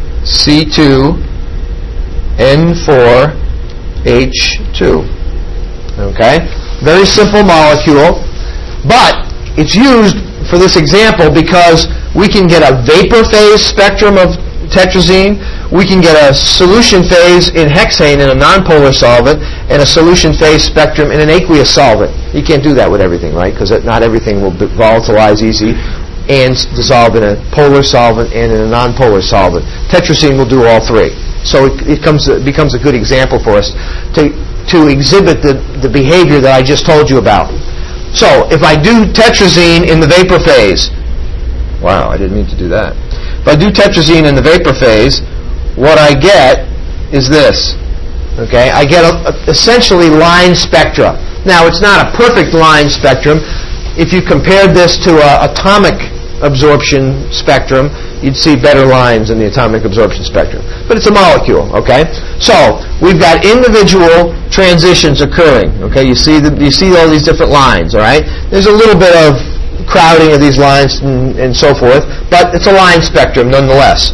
C2N4H2, okay? Very simple molecule, but it's used for this example because we can get a vapor phase spectrum of tetrazine, we can get a solution phase in hexane in a nonpolar solvent, and a solution phase spectrum in an aqueous solvent. You can't do that with everything, right? Because not everything will volatilize easy and dissolve in a polar solvent and in a nonpolar solvent. Tetrazine will do all three. So it becomes a good example for us to exhibit the behavior that I just told you about. So if I do tetrazine in the vapor phase, wow, I didn't mean to do that. If I do tetrazine in the vapor phase, what I get is this. Okay, I get essentially line spectra. Now, it's not a perfect line spectrum. If you compared this to an atomic absorption spectrum, you'd see better lines in the atomic absorption spectrum. But it's a molecule, okay? So, we've got individual transitions occurring, okay? You see all these different lines, all right? There's a little bit of crowding of these lines and so forth, but it's a line spectrum nonetheless.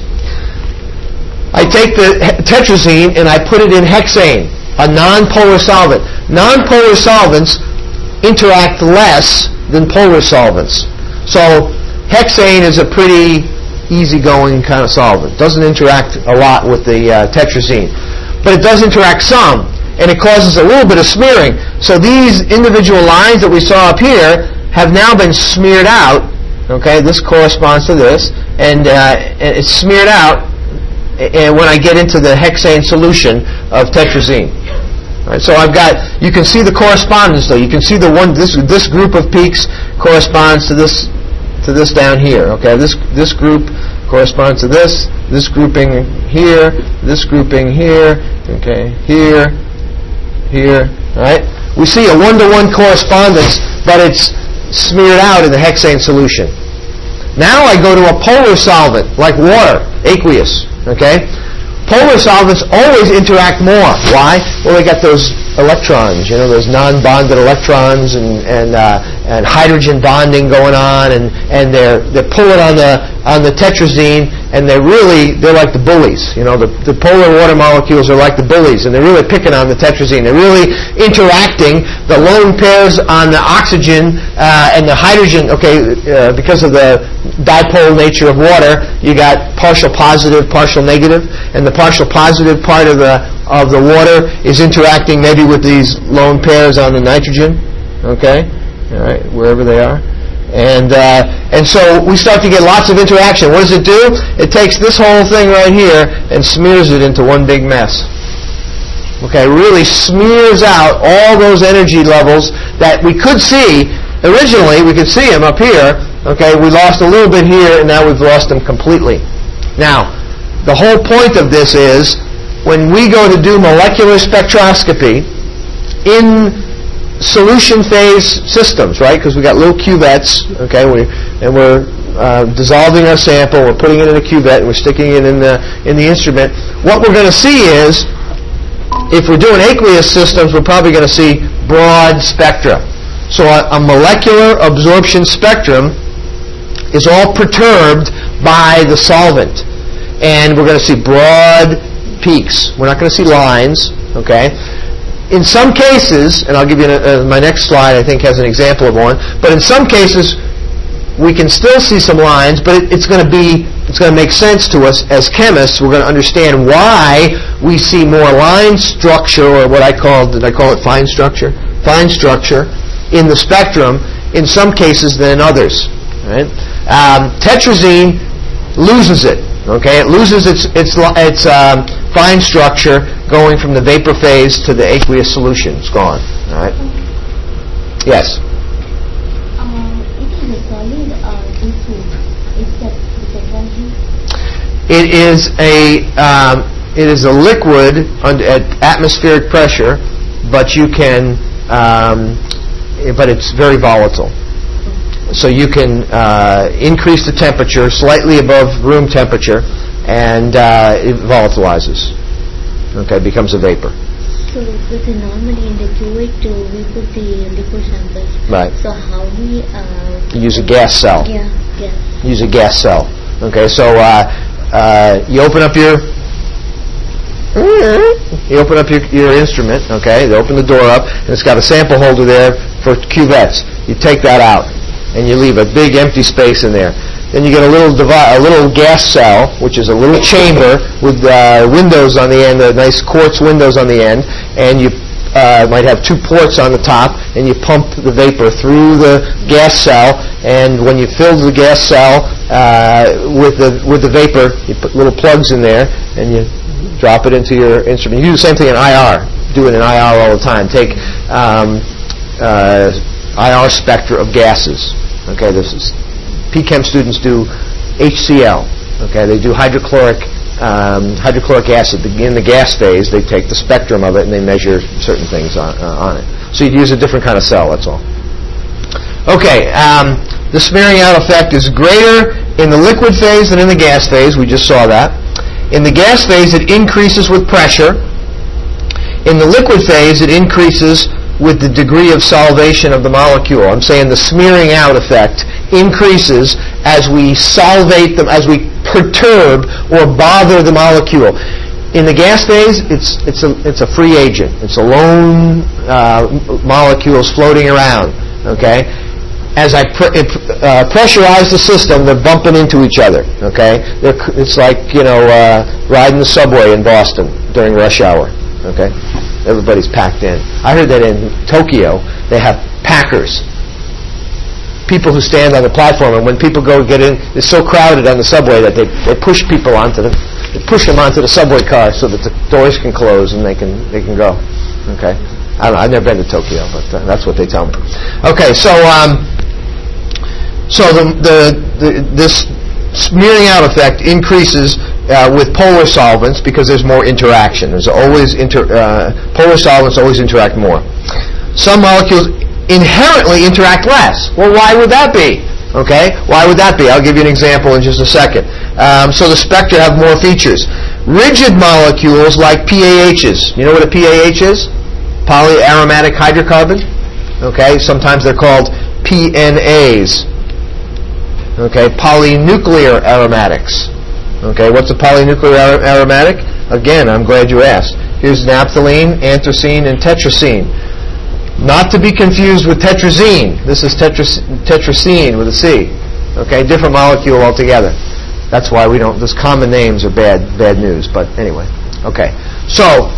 I take the tetrazine and I put it in hexane, a nonpolar solvent. Nonpolar solvents interact less than polar solvents. So hexane is a pretty easygoing kind of solvent. Doesn't interact a lot with the tetrazine. But it does interact some, and it causes a little bit of smearing. So these individual lines that we saw up here have now been smeared out. Okay, this corresponds to this, and it's smeared out. And when I get into the hexane solution of tetrazine. All right, so you can see the correspondence though. You can see this group of peaks corresponds to this down here. Okay, this group corresponds to this grouping here, this grouping here, okay, here, all right? We see a one-to-one correspondence, but it's smeared out in the hexane solution. Now I go to a polar solvent, like water, aqueous. Okay? Polar solvents always interact more. Why? Well, they got those electrons, those non-bonded electrons and hydrogen bonding going on, and they're pulling on the tetrazine, and they're like the bullies. The polar water molecules are like the bullies, and they're really picking on the tetrazine. They're really interacting. The lone pairs on the oxygen and the hydrogen, because of the dipole nature of water, you got partial positive, partial negative, and the partial positive part of the water is interacting maybe with these lone pairs on the nitrogen, okay, all right, wherever they are, And so we start to get lots of interaction. What does it do? It takes this whole thing right here and smears it into one big mess. Okay, really smears out all those energy levels that we could see. Originally, we could see them up here. Okay, we lost a little bit here, and now we've lost them completely. Now, the whole point of this is, when we go to do molecular spectroscopy in solution phase systems, right? Because we got little cuvettes, okay, and we're dissolving our sample, we're putting it in a cuvette, and we're sticking it in the instrument. What we're going to see is, if we're doing aqueous systems, we're probably going to see broad spectra. So a molecular absorption spectrum is all perturbed by the solvent, and we're going to see broad peaks. We're not going to see lines, okay? In some cases, and I'll give you my next slide, I think has an example of one, but in some cases we can still see some lines, but it's going to make sense to us as chemists. We're going to understand why we see more line structure, or what I call it fine structure? Fine structure in the spectrum in some cases than in others. Right? Tetrazine loses it. Okay, it loses its fine structure going from the vapor phase to the aqueous solution. It's gone. All right. Yes. It is a solid or liquid. It is a liquid at atmospheric pressure, but you can, but it's very volatile. So you can increase the temperature slightly above room temperature, and it volatilizes. Okay, becomes a vapor. So normally in the cuvette we put the liquid samples. Right. So how we use a gas cell. Yeah, gas. Use a gas cell. Okay, so you open up your instrument. Okay, you open the door up, and it's got a sample holder there for cuvettes. You take that out, and you leave a big empty space in there. Then you get a little gas cell, which is a little chamber with windows on the end, nice quartz windows on the end, and you might have two ports on the top, and you pump the vapor through the gas cell, and when you fill the gas cell with the vapor, you put little plugs in there, and you drop it into your instrument. You do the same thing in IR. Do it in IR all the time. Take IR spectra of gases. Okay, this is PChem students do HCl. Okay, they do hydrochloric acid. In the gas phase, they take the spectrum of it and they measure certain things on it. So you'd use a different kind of cell. That's all. Okay, the smearing out effect is greater in the liquid phase than in the gas phase. We just saw that. In the gas phase, it increases with pressure. In the liquid phase, it increases with the degree of solvation of the molecule. I'm saying the smearing out effect increases as we solvate them, as we perturb or bother the molecule. In the gas phase, it's a free agent. It's a lone molecules floating around. Okay. As I pressurize the system, they're bumping into each other. Okay. It's like riding the subway in Boston during rush hour. Okay. Everybody's packed in. I heard that in Tokyo, they have packers. People who stand on the platform, and when people go get in, it's so crowded on the subway that they push people they push them onto the subway car so that the doors can close and they can go. Okay. I don't know, I've never been to Tokyo, but that's what they tell me. Okay, so this smearing out effect increases with polar solvents because there's more interaction. There's always polar solvents always interact more. Some molecules inherently interact less. Well, why would that be? Okay, why would that be? I'll give you an example in just a second. So the spectra have more features. Rigid molecules like PAHs. You know what a PAH is? Polyaromatic hydrocarbon. Okay, sometimes they're called PNAs. Okay, polynuclear aromatics. Okay, what's a polynuclear aromatic? Again, I'm glad you asked. Here's naphthalene, anthracene, and tetracene. Not to be confused with tetrazine. This is tetracene with a C. Okay, different molecule altogether. That's why we don't. Those common names are bad news. But anyway, okay. So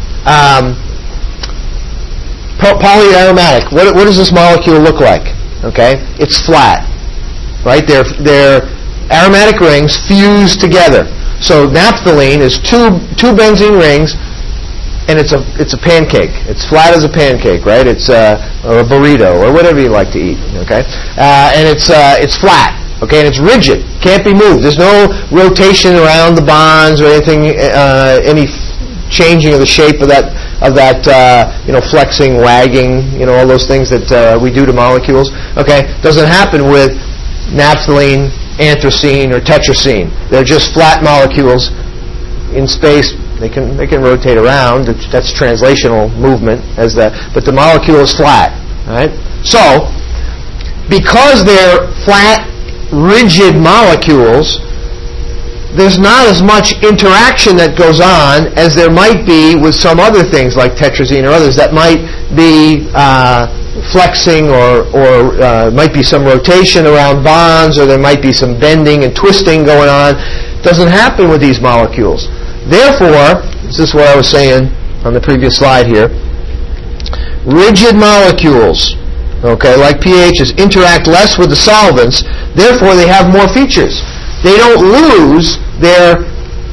polyaromatic. What does this molecule look like? Okay, it's flat. right? They're aromatic rings fused together. So naphthalene is two benzene rings, and it's a pancake. It's flat as a pancake, right? It's or a burrito or whatever you like to eat. Okay, and it's flat. Okay, and it's rigid. Can't be moved. There's no rotation around the bonds or anything. Any changing of the shape of that flexing, wagging, all those things that we do to molecules. Okay, doesn't happen with naphthalene, anthracene, or tetracene. They're just flat molecules in space. They can rotate around. That's translational movement, but the molecule is flat. Right? So, because they're flat, rigid molecules, there's not as much interaction that goes on as there might be with some other things like tetrazine or others that might be flexing or might be some rotation around bonds, or there might be some bending and twisting going on. It doesn't happen with these molecules. Therefore, this is what I was saying on the previous slide here, rigid molecules, okay, like pHs, interact less with the solvents, therefore they have more features. They don't lose their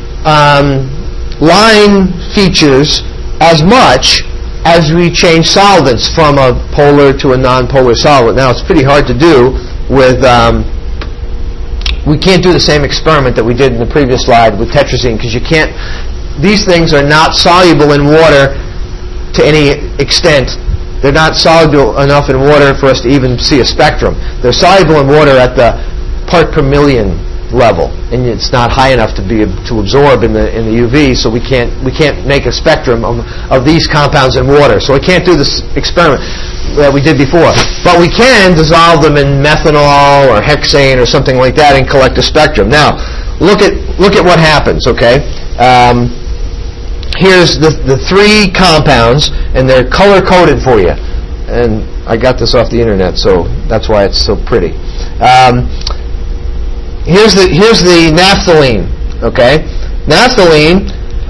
line features as much as we change solvents from a polar to a non-polar solvent. Now, it's pretty hard to do with, we can't do the same experiment that we did in the previous slide with tetrazine, because these things are not soluble in water to any extent. They're not soluble enough in water for us to even see a spectrum. They're soluble in water at the part per million level, and it's not high enough to absorb in the UV, so we can't make a spectrum of these compounds in water. So we can't do this experiment that we did before, but we can dissolve them in methanol or hexane or something like that and collect a spectrum. Now, look at what happens. Okay, here's the three compounds, and they're color coded for you. And I got this off the internet, so that's why it's so pretty. Here's the naphthalene. Okay, naphthalene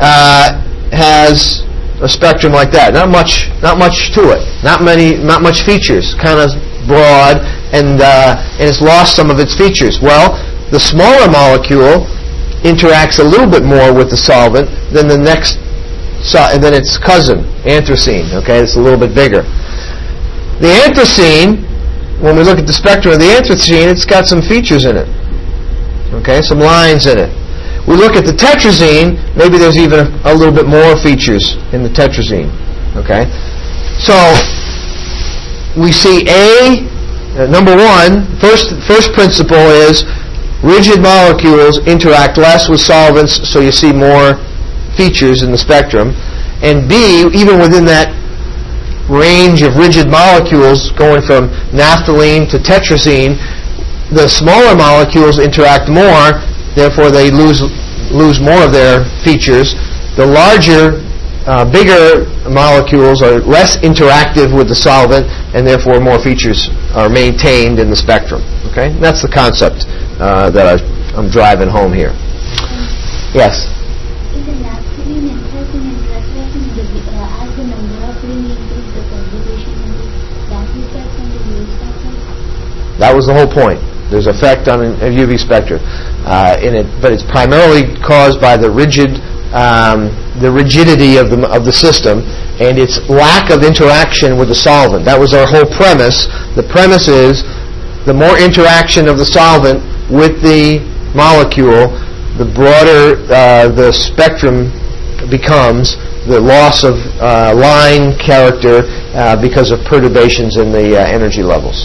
has a spectrum like that. Not much to it. Not much features. Kind of broad, and it's lost some of its features. Well, the smaller molecule interacts a little bit more with the solvent than the next, and then its cousin, anthracene. Okay, it's a little bit bigger. The anthracene, when we look at the spectrum of the anthracene, it's got some features in it. Okay, some lines in it. We look at the tetrazine, maybe there's even a little bit more features in the tetrazine. Okay, so we see number one, first principle is rigid molecules interact less with solvents, so you see more features in the spectrum. And B, even within that range of rigid molecules going from naphthalene to tetrazine, the smaller molecules interact more, therefore they lose more of their features. The larger, bigger molecules are less interactive with the solvent, and therefore more features are maintained in the spectrum. Okay, and that's the concept that I'm driving home here. Yes? In the naphthalene, anthracene, and tetracene, as the number of rings increase, the conjugation increases, that effect on the UV spectrum? That was the whole point. There's effect on a UV spectrum in it, but it's primarily caused by the rigidity of the system and its lack of interaction with the solvent. That was our whole premise. The premise is the more interaction of the solvent with the molecule, the broader the spectrum becomes. The loss of line character because of perturbations in the energy levels.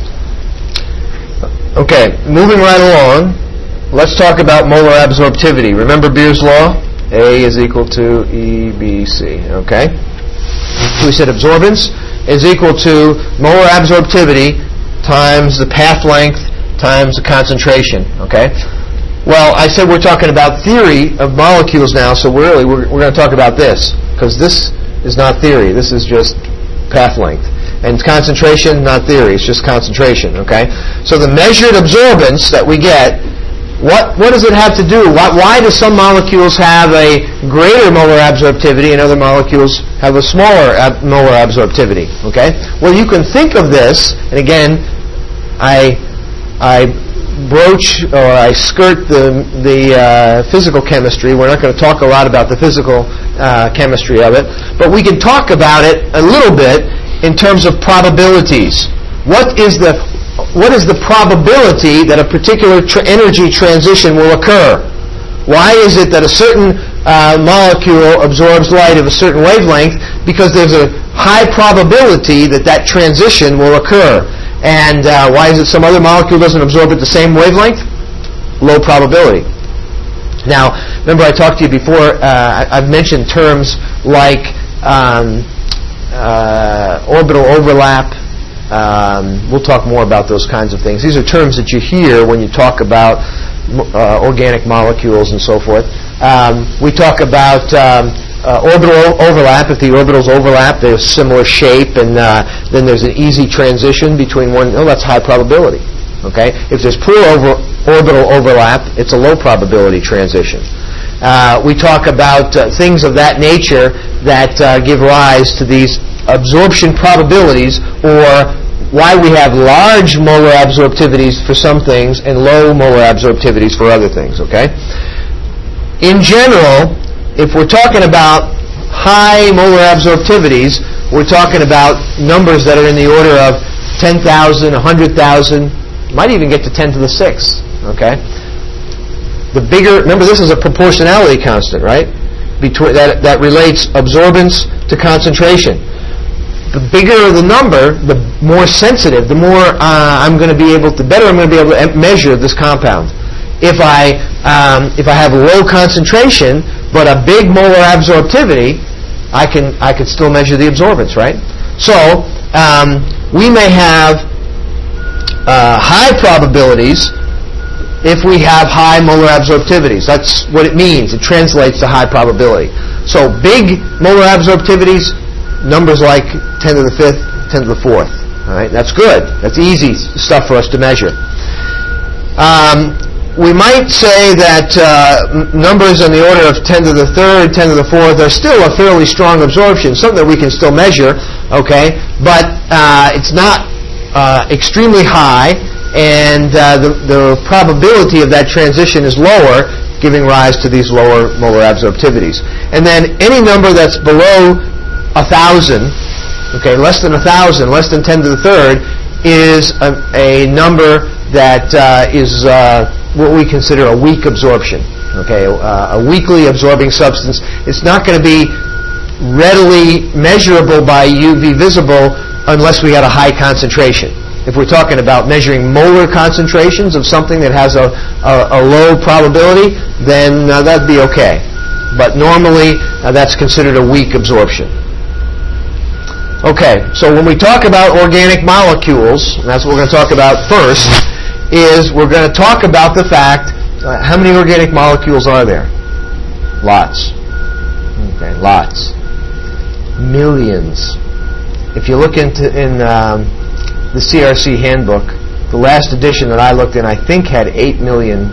Okay, moving right along, let's talk about molar absorptivity. Remember Beer's law? A is equal to EBC, okay? We said absorbance is equal to molar absorptivity times the path length times the concentration, okay? Well, I said we're talking about theory of molecules now, so we're going to talk about this, because this is not theory, this is just path length. And concentration, not theory, it's just concentration, okay? So the measured absorbance that we get, what does it have to do? Why do some molecules have a greater molar absorptivity and other molecules have a smaller molar absorptivity, okay? Well, you can think of this, and again, I broach or I skirt the physical chemistry. We're not going to talk a lot about the physical chemistry of it, but we can talk about it a little bit in terms of probabilities. What is the probability that a particular energy transition will occur? Why is it that a certain molecule absorbs light of a certain wavelength? Because there's a high probability that transition will occur. And why is it some other molecule doesn't absorb at the same wavelength? Low probability. Now, remember I talked to you before, I've mentioned terms like orbital overlap. We'll talk more about those kinds of things. These are terms that you hear when you talk about organic molecules and so forth. We talk about orbital overlap. If the orbitals overlap, they're similar shape, and then there's an easy transition between one. Oh, that's high probability. Okay. If there's poor orbital overlap, it's a low probability transition. We talk about things of that nature that give rise to these absorption probabilities, or why we have large molar absorptivities for some things and low molar absorptivities for other things, okay? In general, if we're talking about high molar absorptivities, we're talking about numbers that are in the order of 10,000, 100,000, might even get to 10 to the 6th, okay? The bigger, remember this is a proportionality constant, right? That relates absorbance to concentration. The bigger the number, the more sensitive, the more better I'm going to be able to measure this compound. If I have low concentration but a big molar absorptivity, I can still measure the absorbance, right? So we may have high probabilities if we have high molar absorptivities. That's what it means. It translates to high probability. So big molar absorptivities, numbers like 10 to the 5th, 10 to the 4th. All right, that's good. That's easy stuff for us to measure. We might say that numbers in the order of 10 to the 3rd, 10 to the 4th are still a fairly strong absorption, something that we can still measure, okay? But it's not extremely high, and the probability of that transition is lower, giving rise to these lower molar absorptivities. And then any number that's below 1,000, okay, less than 1,000, less than 10 to the 3rd, is a number that is what we consider a weak absorption. Okay, a weakly absorbing substance. It's not going to be readily measurable by UV visible unless we had a high concentration. If we're talking about measuring molar concentrations of something that has a low probability, then that'd be okay. But normally, that's considered a weak absorption. Okay, so when we talk about organic molecules, and that's what we're going to talk about first, is we're going to talk about the fact, how many organic molecules are there? Lots. Okay, lots. Millions. If you look in the CRC handbook, the last edition that I looked in, I think had 8 million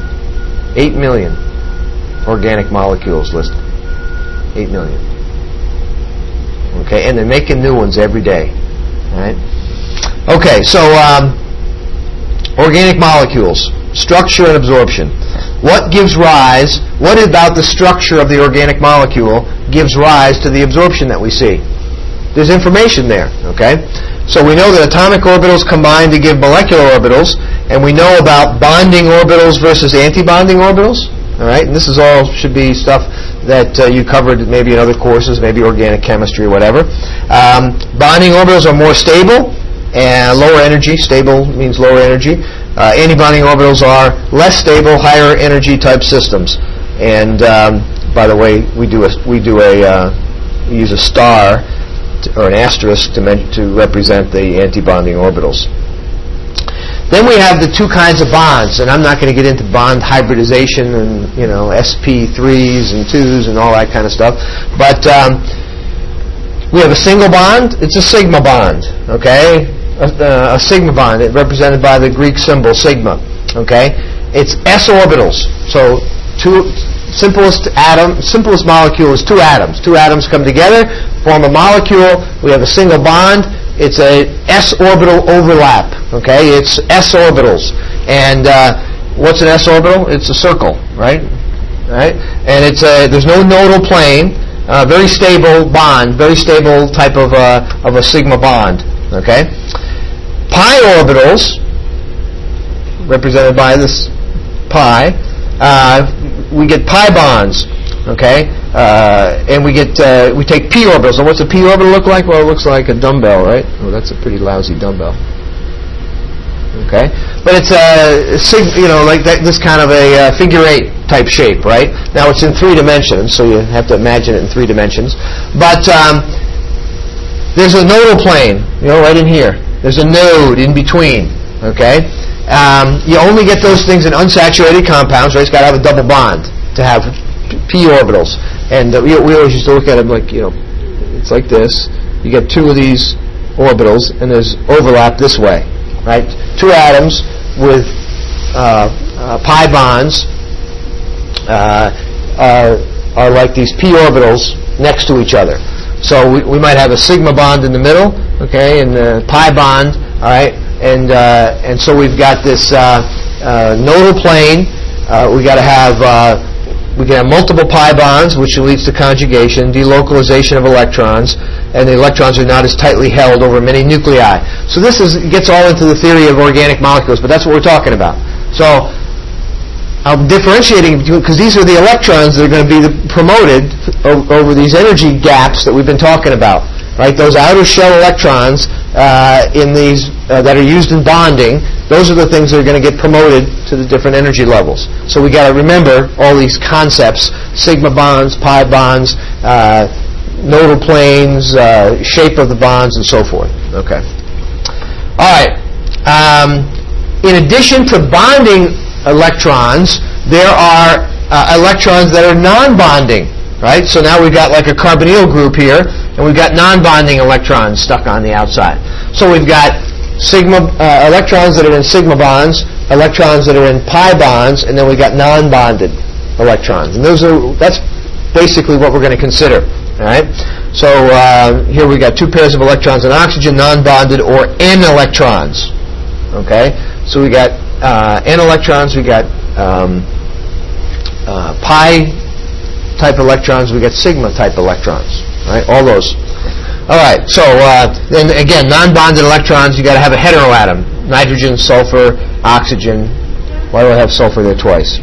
organic molecules listed. 8 million. Okay, and they're making new ones every day. All right? Okay, so organic molecules, structure and absorption. What about the structure of the organic molecule gives rise to the absorption that we see? There's information there, okay? So we know that atomic orbitals combine to give molecular orbitals, and we know about bonding orbitals versus antibonding orbitals. All right, and this is all should be stuff that you covered maybe in other courses, maybe organic chemistry or whatever. Bonding orbitals are more stable and lower energy. Stable means lower energy. Antibonding orbitals are less stable, higher energy type systems. And by the way, we use a star or an asterisk to represent the antibonding orbitals. Then we have the two kinds of bonds, and I'm not going to get into bond hybridization and sp3s and 2s and all that kind of stuff. But we have a single bond. It's a sigma bond, okay? A sigma bond, represented by the Greek symbol sigma, okay? It's s orbitals. So simplest molecule is two atoms. Two atoms come together, form a molecule. We have a single bond. It's a s orbital overlap. Okay, it's s orbitals, and what's an s orbital? It's a circle, right? Right? And there's no nodal plane, very stable bond, very stable type of a sigma bond. Okay? Pi orbitals, represented by this pi, we get pi bonds. Okay? And we take p orbitals. And what's a p orbital look like? Well, it looks like a dumbbell, right? Oh, that's a pretty lousy dumbbell. Okay, but it's like this kind of a figure 8 type shape, right? Now it's in 3 dimensions, so you have to imagine it in 3 dimensions. But there's a nodal plane, right in here. There's a node in between. Okay, you only get those things in unsaturated compounds, right? It's got to have a double bond to have p orbitals, and we always used to look at them like it's like this. You get 2 of these orbitals, and there's overlap this way. Right, 2 atoms with pi bonds are like these p orbitals next to each other. So we might have a sigma bond in the middle, okay, and the pi bond, all right, and so we've got this nodal plane. We can have multiple pi bonds, which leads to conjugation, delocalization of electrons, and the electrons are not as tightly held over many nuclei. So this gets all into the theory of organic molecules, but that's what we're talking about. So I'm differentiating because these are the electrons that are going to be promoted over these energy gaps that we've been talking about. Right, those outer shell electrons in these that are used in bonding, those are the things that are going to get promoted to the different energy levels. So we got to remember all these concepts: sigma bonds, pi bonds, nodal planes, shape of the bonds, and so forth. Okay. All right. In addition to bonding electrons, there are electrons that are non-bonding. Right? So now we've got like a carbonyl group here, and we've got non-bonding electrons stuck on the outside. So we've got electrons that are in sigma bonds, electrons that are in pi bonds, and then we've got non-bonded electrons. And that's basically what we're going to consider. All right? So here we've got 2 pairs of electrons in oxygen, non-bonded, or N electrons. Okay? So we got N electrons, we got pi type electrons, we get sigma type electrons, right? All those. All right. So then again, non-bonded electrons, you got to have a heteroatom: nitrogen, sulfur, oxygen. Why do I have sulfur there twice?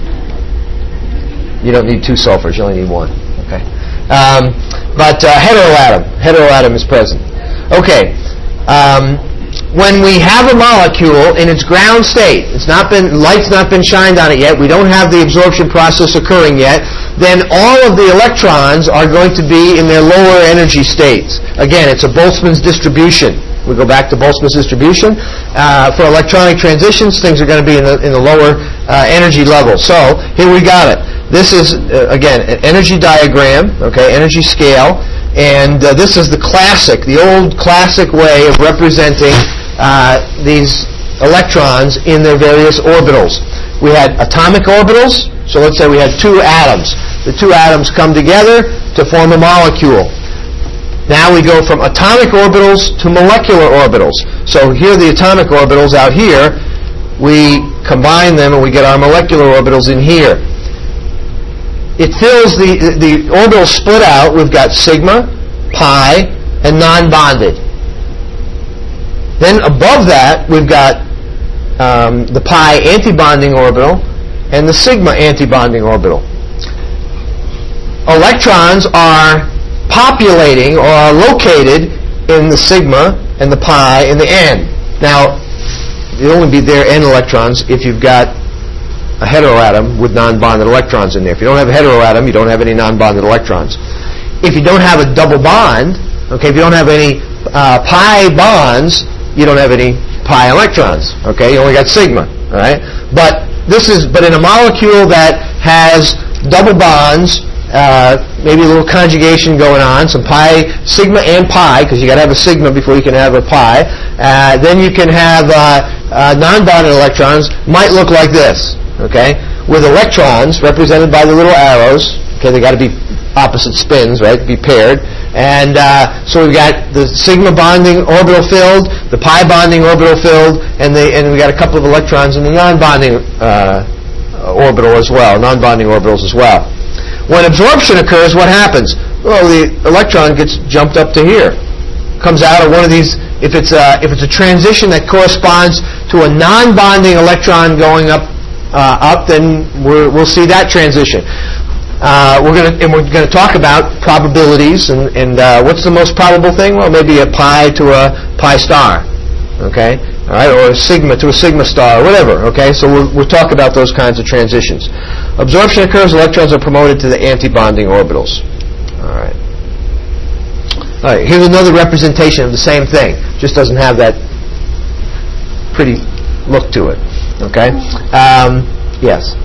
You don't need 2 sulfurs; you only need 1. Okay. But heteroatom is present. Okay. When we have a molecule in its ground state, light's not been shined on it yet, we don't have the absorption process occurring yet, then all of the electrons are going to be in their lower energy states. Again, it's a Boltzmann's distribution. We go back to Boltzmann's distribution. For electronic transitions, things are going to be in the lower energy level. So here we got it. This is, again, an energy diagram, okay, energy scale, and this is the old classic way of representing these electrons in their various orbitals. We had atomic orbitals, so let's say we had 2 atoms. The 2 atoms come together to form a molecule. Now we go from atomic orbitals to molecular orbitals. So here are the atomic orbitals out here. We combine them and we get our molecular orbitals in here. It fills the orbitals split out. We've got sigma, pi, and non-bonded. Then above that, we've got the pi antibonding orbital and the sigma antibonding orbital. Electrons are populating or are located in the sigma and the pi and the N. Now, you'll only be there N electrons if you've got a heteroatom with non-bonded electrons in there. If you don't have a heteroatom, you don't have any non-bonded electrons. If you don't have a double bond, okay, if you don't have any pi bonds, you don't have any pi electrons. Okay, you only got sigma. All right, but in a molecule that has double bonds, maybe a little conjugation going on, some pi, sigma and pi, because you got to have a sigma before you can have a pi. Then you can have non-bonded electrons. Might look like this. Okay, with electrons represented by the little arrows. Okay, they got to be opposite spins, right? Be paired, And so we've got the sigma bonding orbital filled, the pi bonding orbital filled, and we got a couple of electrons in the non-bonding orbital as well, non-bonding orbitals as well. When absorption occurs, what happens? Well, the electron gets jumped up to here. Comes out of one of these. If it's a transition that corresponds to a non-bonding electron going up, then we'll see that transition. We're going to talk about probabilities and what's the most probable thing? Well, maybe a pi to a pi star, okay, all right, or a sigma to a sigma star, or whatever. Okay, so we'll talk about those kinds of transitions. Absorption occurs. Electrons are promoted to the anti-bonding orbitals. All right. All right, here's another representation of the same thing. Just doesn't have that pretty look to it. Okay? Yes?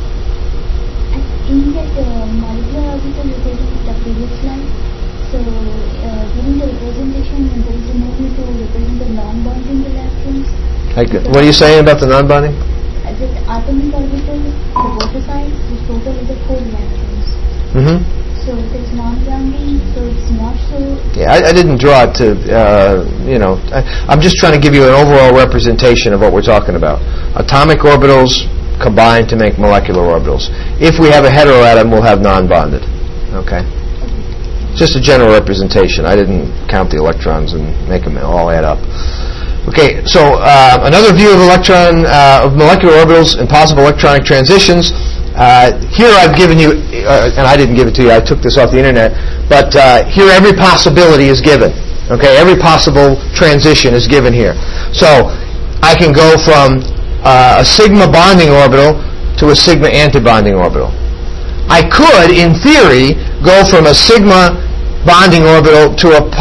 In that molecular orbital represented the previous slide, so during the representation, there is a no need to represent the non-bonding electrons. What are you saying about the non-bonding? The atomic orbital, the water size, the total is the 4 electrons. Mm-hmm. So it is non-bonding, so it's not so... Yeah, I didn't draw it to, I'm just trying to give you an overall representation of what we're talking about. Atomic orbitals combine to make molecular orbitals. If we have a heteroatom, we'll have non-bonded. Okay? Just a general representation. I didn't count the electrons and make them all add up. Okay, so another view of of molecular orbitals and possible electronic transitions. Here I've given you, and I didn't give it to you, I took this off the internet, but here every possibility is given. Okay, every possible transition is given here. So I can go from a sigma bonding orbital to a sigma antibonding orbital. I could, in theory, go from a sigma bonding orbital to a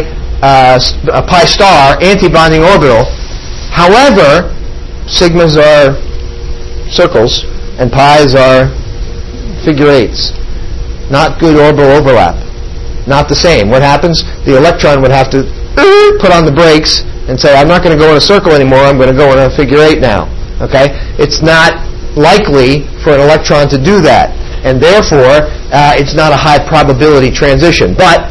pi star antibonding orbital. However, sigmas are circles and pi's are figure eights. Not good orbital overlap. Not the same. What happens? The electron would have to put on the brakes and say, I'm not going to go in a circle anymore, I'm going to go in a figure eight now. Okay? It's not likely for an electron to do that. And therefore, it's not a high probability transition. But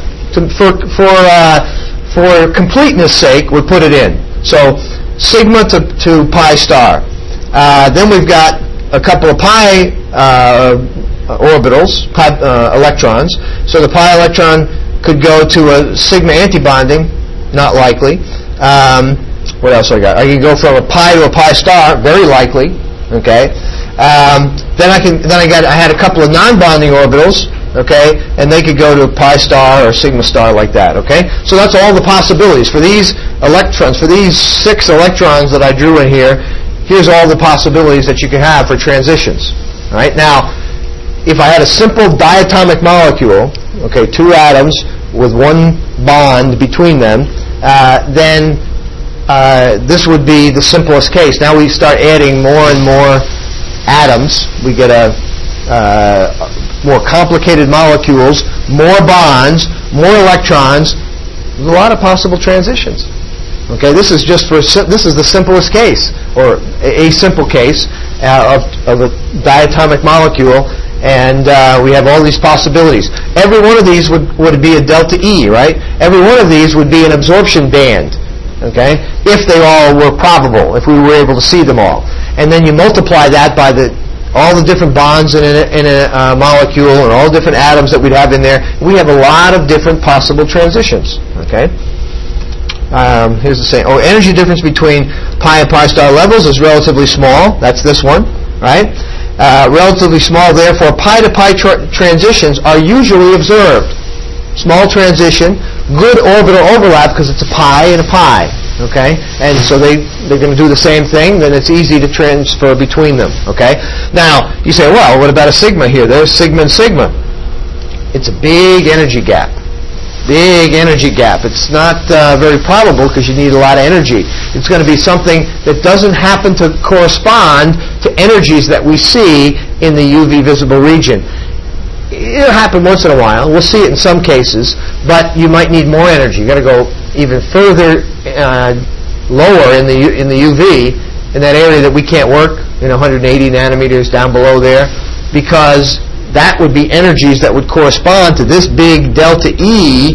for completeness sake, we put it in. So sigma to pi star. Then we've got a couple of pi orbitals, electrons. So the pi electron could go to a sigma antibonding, not likely. What else I got? I can go from a pi to a pi star, very likely. Okay. Then I had a couple of non-bonding orbitals. Okay, and they could go to a pi star or sigma star like that. Okay, so that's all the possibilities for these electrons. For these 6 electrons that I drew in here, here's all the possibilities that you can have for transitions. All right, now, if I had a simple diatomic molecule, okay, 2 atoms with 1 bond between them, then this would be the simplest case. Now we start adding more and more atoms. We get more complicated molecules, more bonds, more electrons, a lot of possible transitions. Okay, this is the simplest case, or a simple case of a diatomic molecule, and we have all these possibilities. Every one of these would be a delta E, right? Every one of these would be an absorption band, okay? If they all were probable, if we were able to see them all. And then you multiply that by all the different bonds in a molecule and all the different atoms that we'd have in there. We have a lot of different possible transitions, okay? Here's the same. Energy difference between pi and pi star levels is relatively small. That's this one, right? Relatively small, therefore, pi to pi transitions are usually observed. Small transition, good orbital overlap because it's a pi and a pi, okay? And so they're going to do the same thing, then it's easy to transfer between them, okay? Now, you say, well, what about a sigma here? There's sigma and sigma. It's a big energy gap. Big energy gap. It's not very probable because you need a lot of energy. It's going to be something that doesn't happen to correspond to energies that we see in the UV visible region. It'll happen once in a while. We'll see it in some cases, but you might need more energy. You've got to go even further lower in the UV, in that area that we can't work, 180 nanometers down below there, because that would be energies that would correspond to this big delta E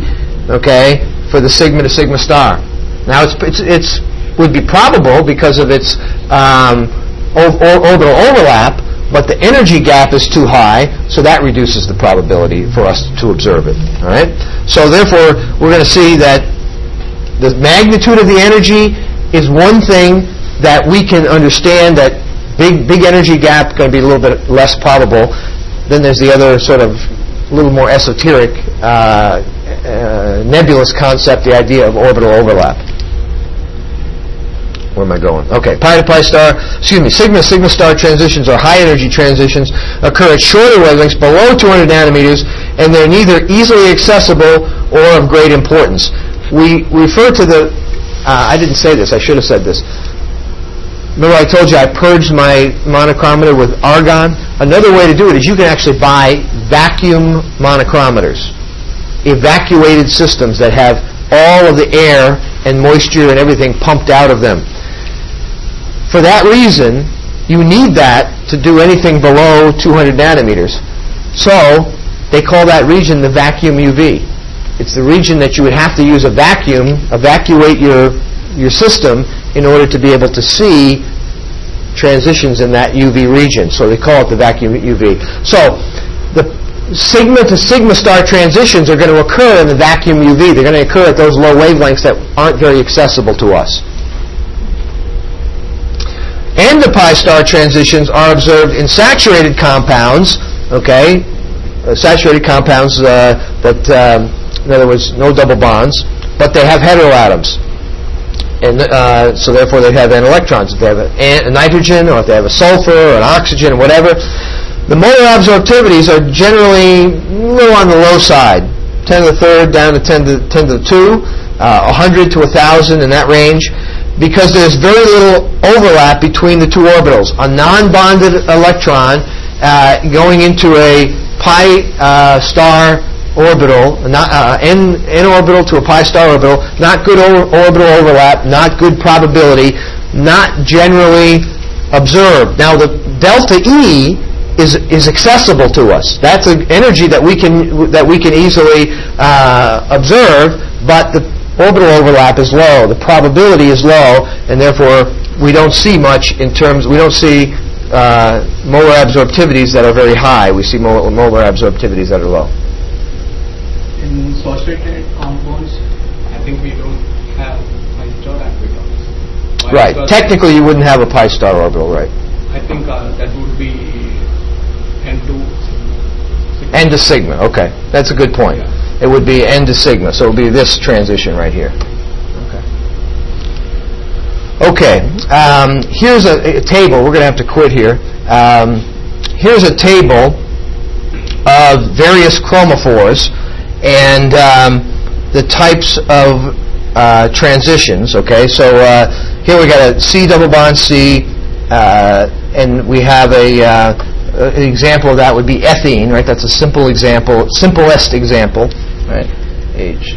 okay, for the sigma to sigma star. Now it's would be probable because of its orbital overlap, but the energy gap is too high, so that reduces the probability for us to observe it. All right. So therefore, we're going to see that the magnitude of the energy is one thing that we can understand. That big energy gap going to be a little bit less probable. Then there's the other sort of little more esoteric, nebulous concept, the idea of orbital overlap. Where am I going? Okay, pi to pi star, sigma to sigma star transitions or high energy transitions occur at shorter wavelengths below 200 nanometers, and they're neither easily accessible or of great importance. We refer to the, I didn't say this, I should have said this. Remember I told you I purged my monochromator with argon? Another way to do it is you can actually buy vacuum monochromators, evacuated systems that have all of the air and moisture and everything pumped out of them. For that reason, you need that to do anything below 200 nanometers. So, they call that region the vacuum UV. It's the region that you would have to use a vacuum, evacuate your system in order to be able to see transitions in that UV region. So they call it the vacuum UV. So, the sigma to sigma star transitions are going to occur in the vacuum UV. They're going to occur at those low wavelengths that aren't very accessible to us. N to pi star transitions are observed in saturated compounds, okay? Saturated compounds that, in other words, no double bonds, but they have heteroatoms. And so therefore they have n electrons. If they have a nitrogen, or if they have a sulfur, or an oxygen, or whatever, the molar absorptivities are generally a little on the low side, 10 to the third down to 10 to the 2, 100 to 1,000 in that range, because there's very little overlap between the two orbitals. A non-bonded electron going into a pi star orbital, n orbital to a pi star orbital, not good orbital overlap, not good probability, not generally observed. Now the delta E is accessible to us. That's an energy that we can easily observe, but the orbital overlap is low, the probability is low, and therefore we don't see much in terms. We don't see molar absorptivities that are very high. We see molar absorptivities that are low. In saturated compounds, I think we don't have pi star orbitals. Right. Technically, you wouldn't have a pi star orbital, right? I think that would be n to sigma. N to sigma. Okay, that's a good point. Yeah. It would be n to sigma, so it would be this transition right here. Okay. Here's a table. We're going to have to quit here. Here's a table of various chromophores and the types of transitions. Okay, so here we got a C double bond C, and we have an example of that would be ethene, right? That's a simple example, simplest example, right? H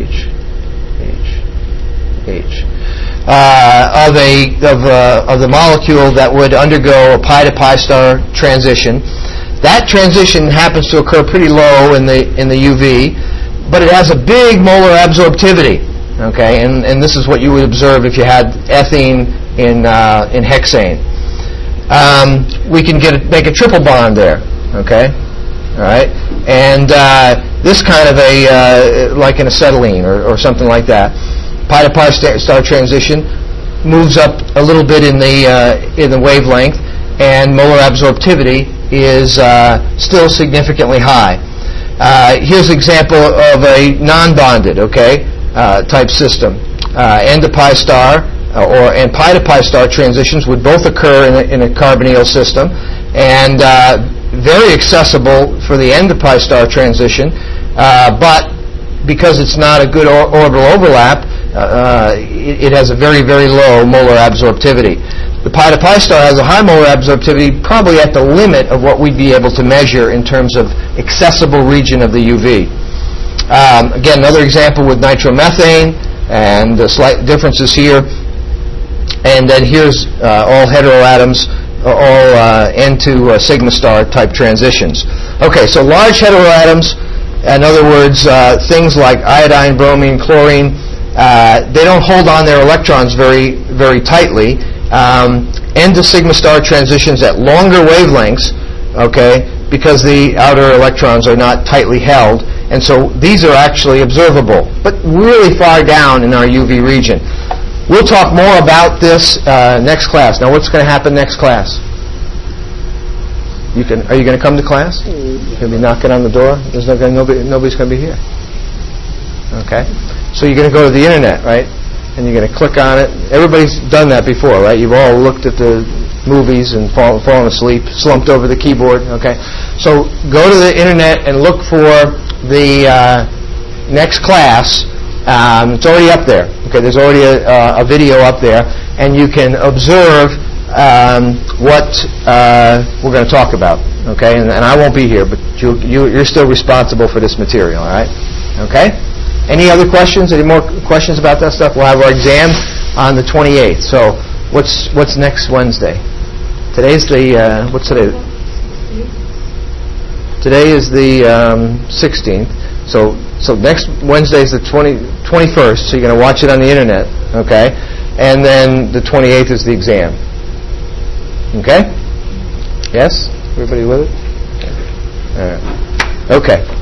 of the molecule that would undergo a pi to pi star transition. That transition happens to occur pretty low in the UV, but it has a big molar absorptivity. Okay, and this is what you would observe if you had ethene in hexane. We can make a triple bond there. Okay, all right, and this kind of like an acetylene or something like that. Pi to pi star transition moves up a little bit in the wavelength, and molar absorptivity is still significantly high. Here's an example of a non-bonded, type system. N to pi star and pi to pi star transitions would both occur in a carbonyl system, and very accessible for the N to pi star transition, but because it's not a good orbital overlap, it has a very, very low molar absorptivity. The pi to pi star has a high molar absorptivity, probably at the limit of what we'd be able to measure in terms of accessible region of the UV. Again, another example with nitromethane, and the slight differences here. And then here's all heteroatoms, all N to sigma star type transitions. Okay, so large heteroatoms In other words, things like iodine, bromine, chlorine, they don't hold on their electrons very, very tightly. N to sigma star transitions at longer wavelengths, okay, because the outer electrons are not tightly held. And so these are actually observable, but really far down in our UV region. We'll talk more about this next class. Now, what's going to happen next class? Are you going to come to class? You're going to be knocking on the door? Nobody's going to be here. Okay? So you're going to go to the internet, right? And you're going to click on it. Everybody's done that before, right? You've all looked at the movies and fallen asleep, slumped over the keyboard, okay? So go to the internet and look for the next class. It's already up there. Okay, there's already a video up there, and you can observe what we're going to talk about. Okay, and I won't be here, but you're still responsible for this material. All right? Okay. Any other questions? Any more questions about that stuff? We'll have our exam on the 28th. So what's next Wednesday? Today's the what's today? Today is the 16th. So next Wednesday is the 21st. So you're going to watch it on the internet, okay? And then the 28th is the exam. Okay? Yes? Everybody with it? Okay. All right. Okay.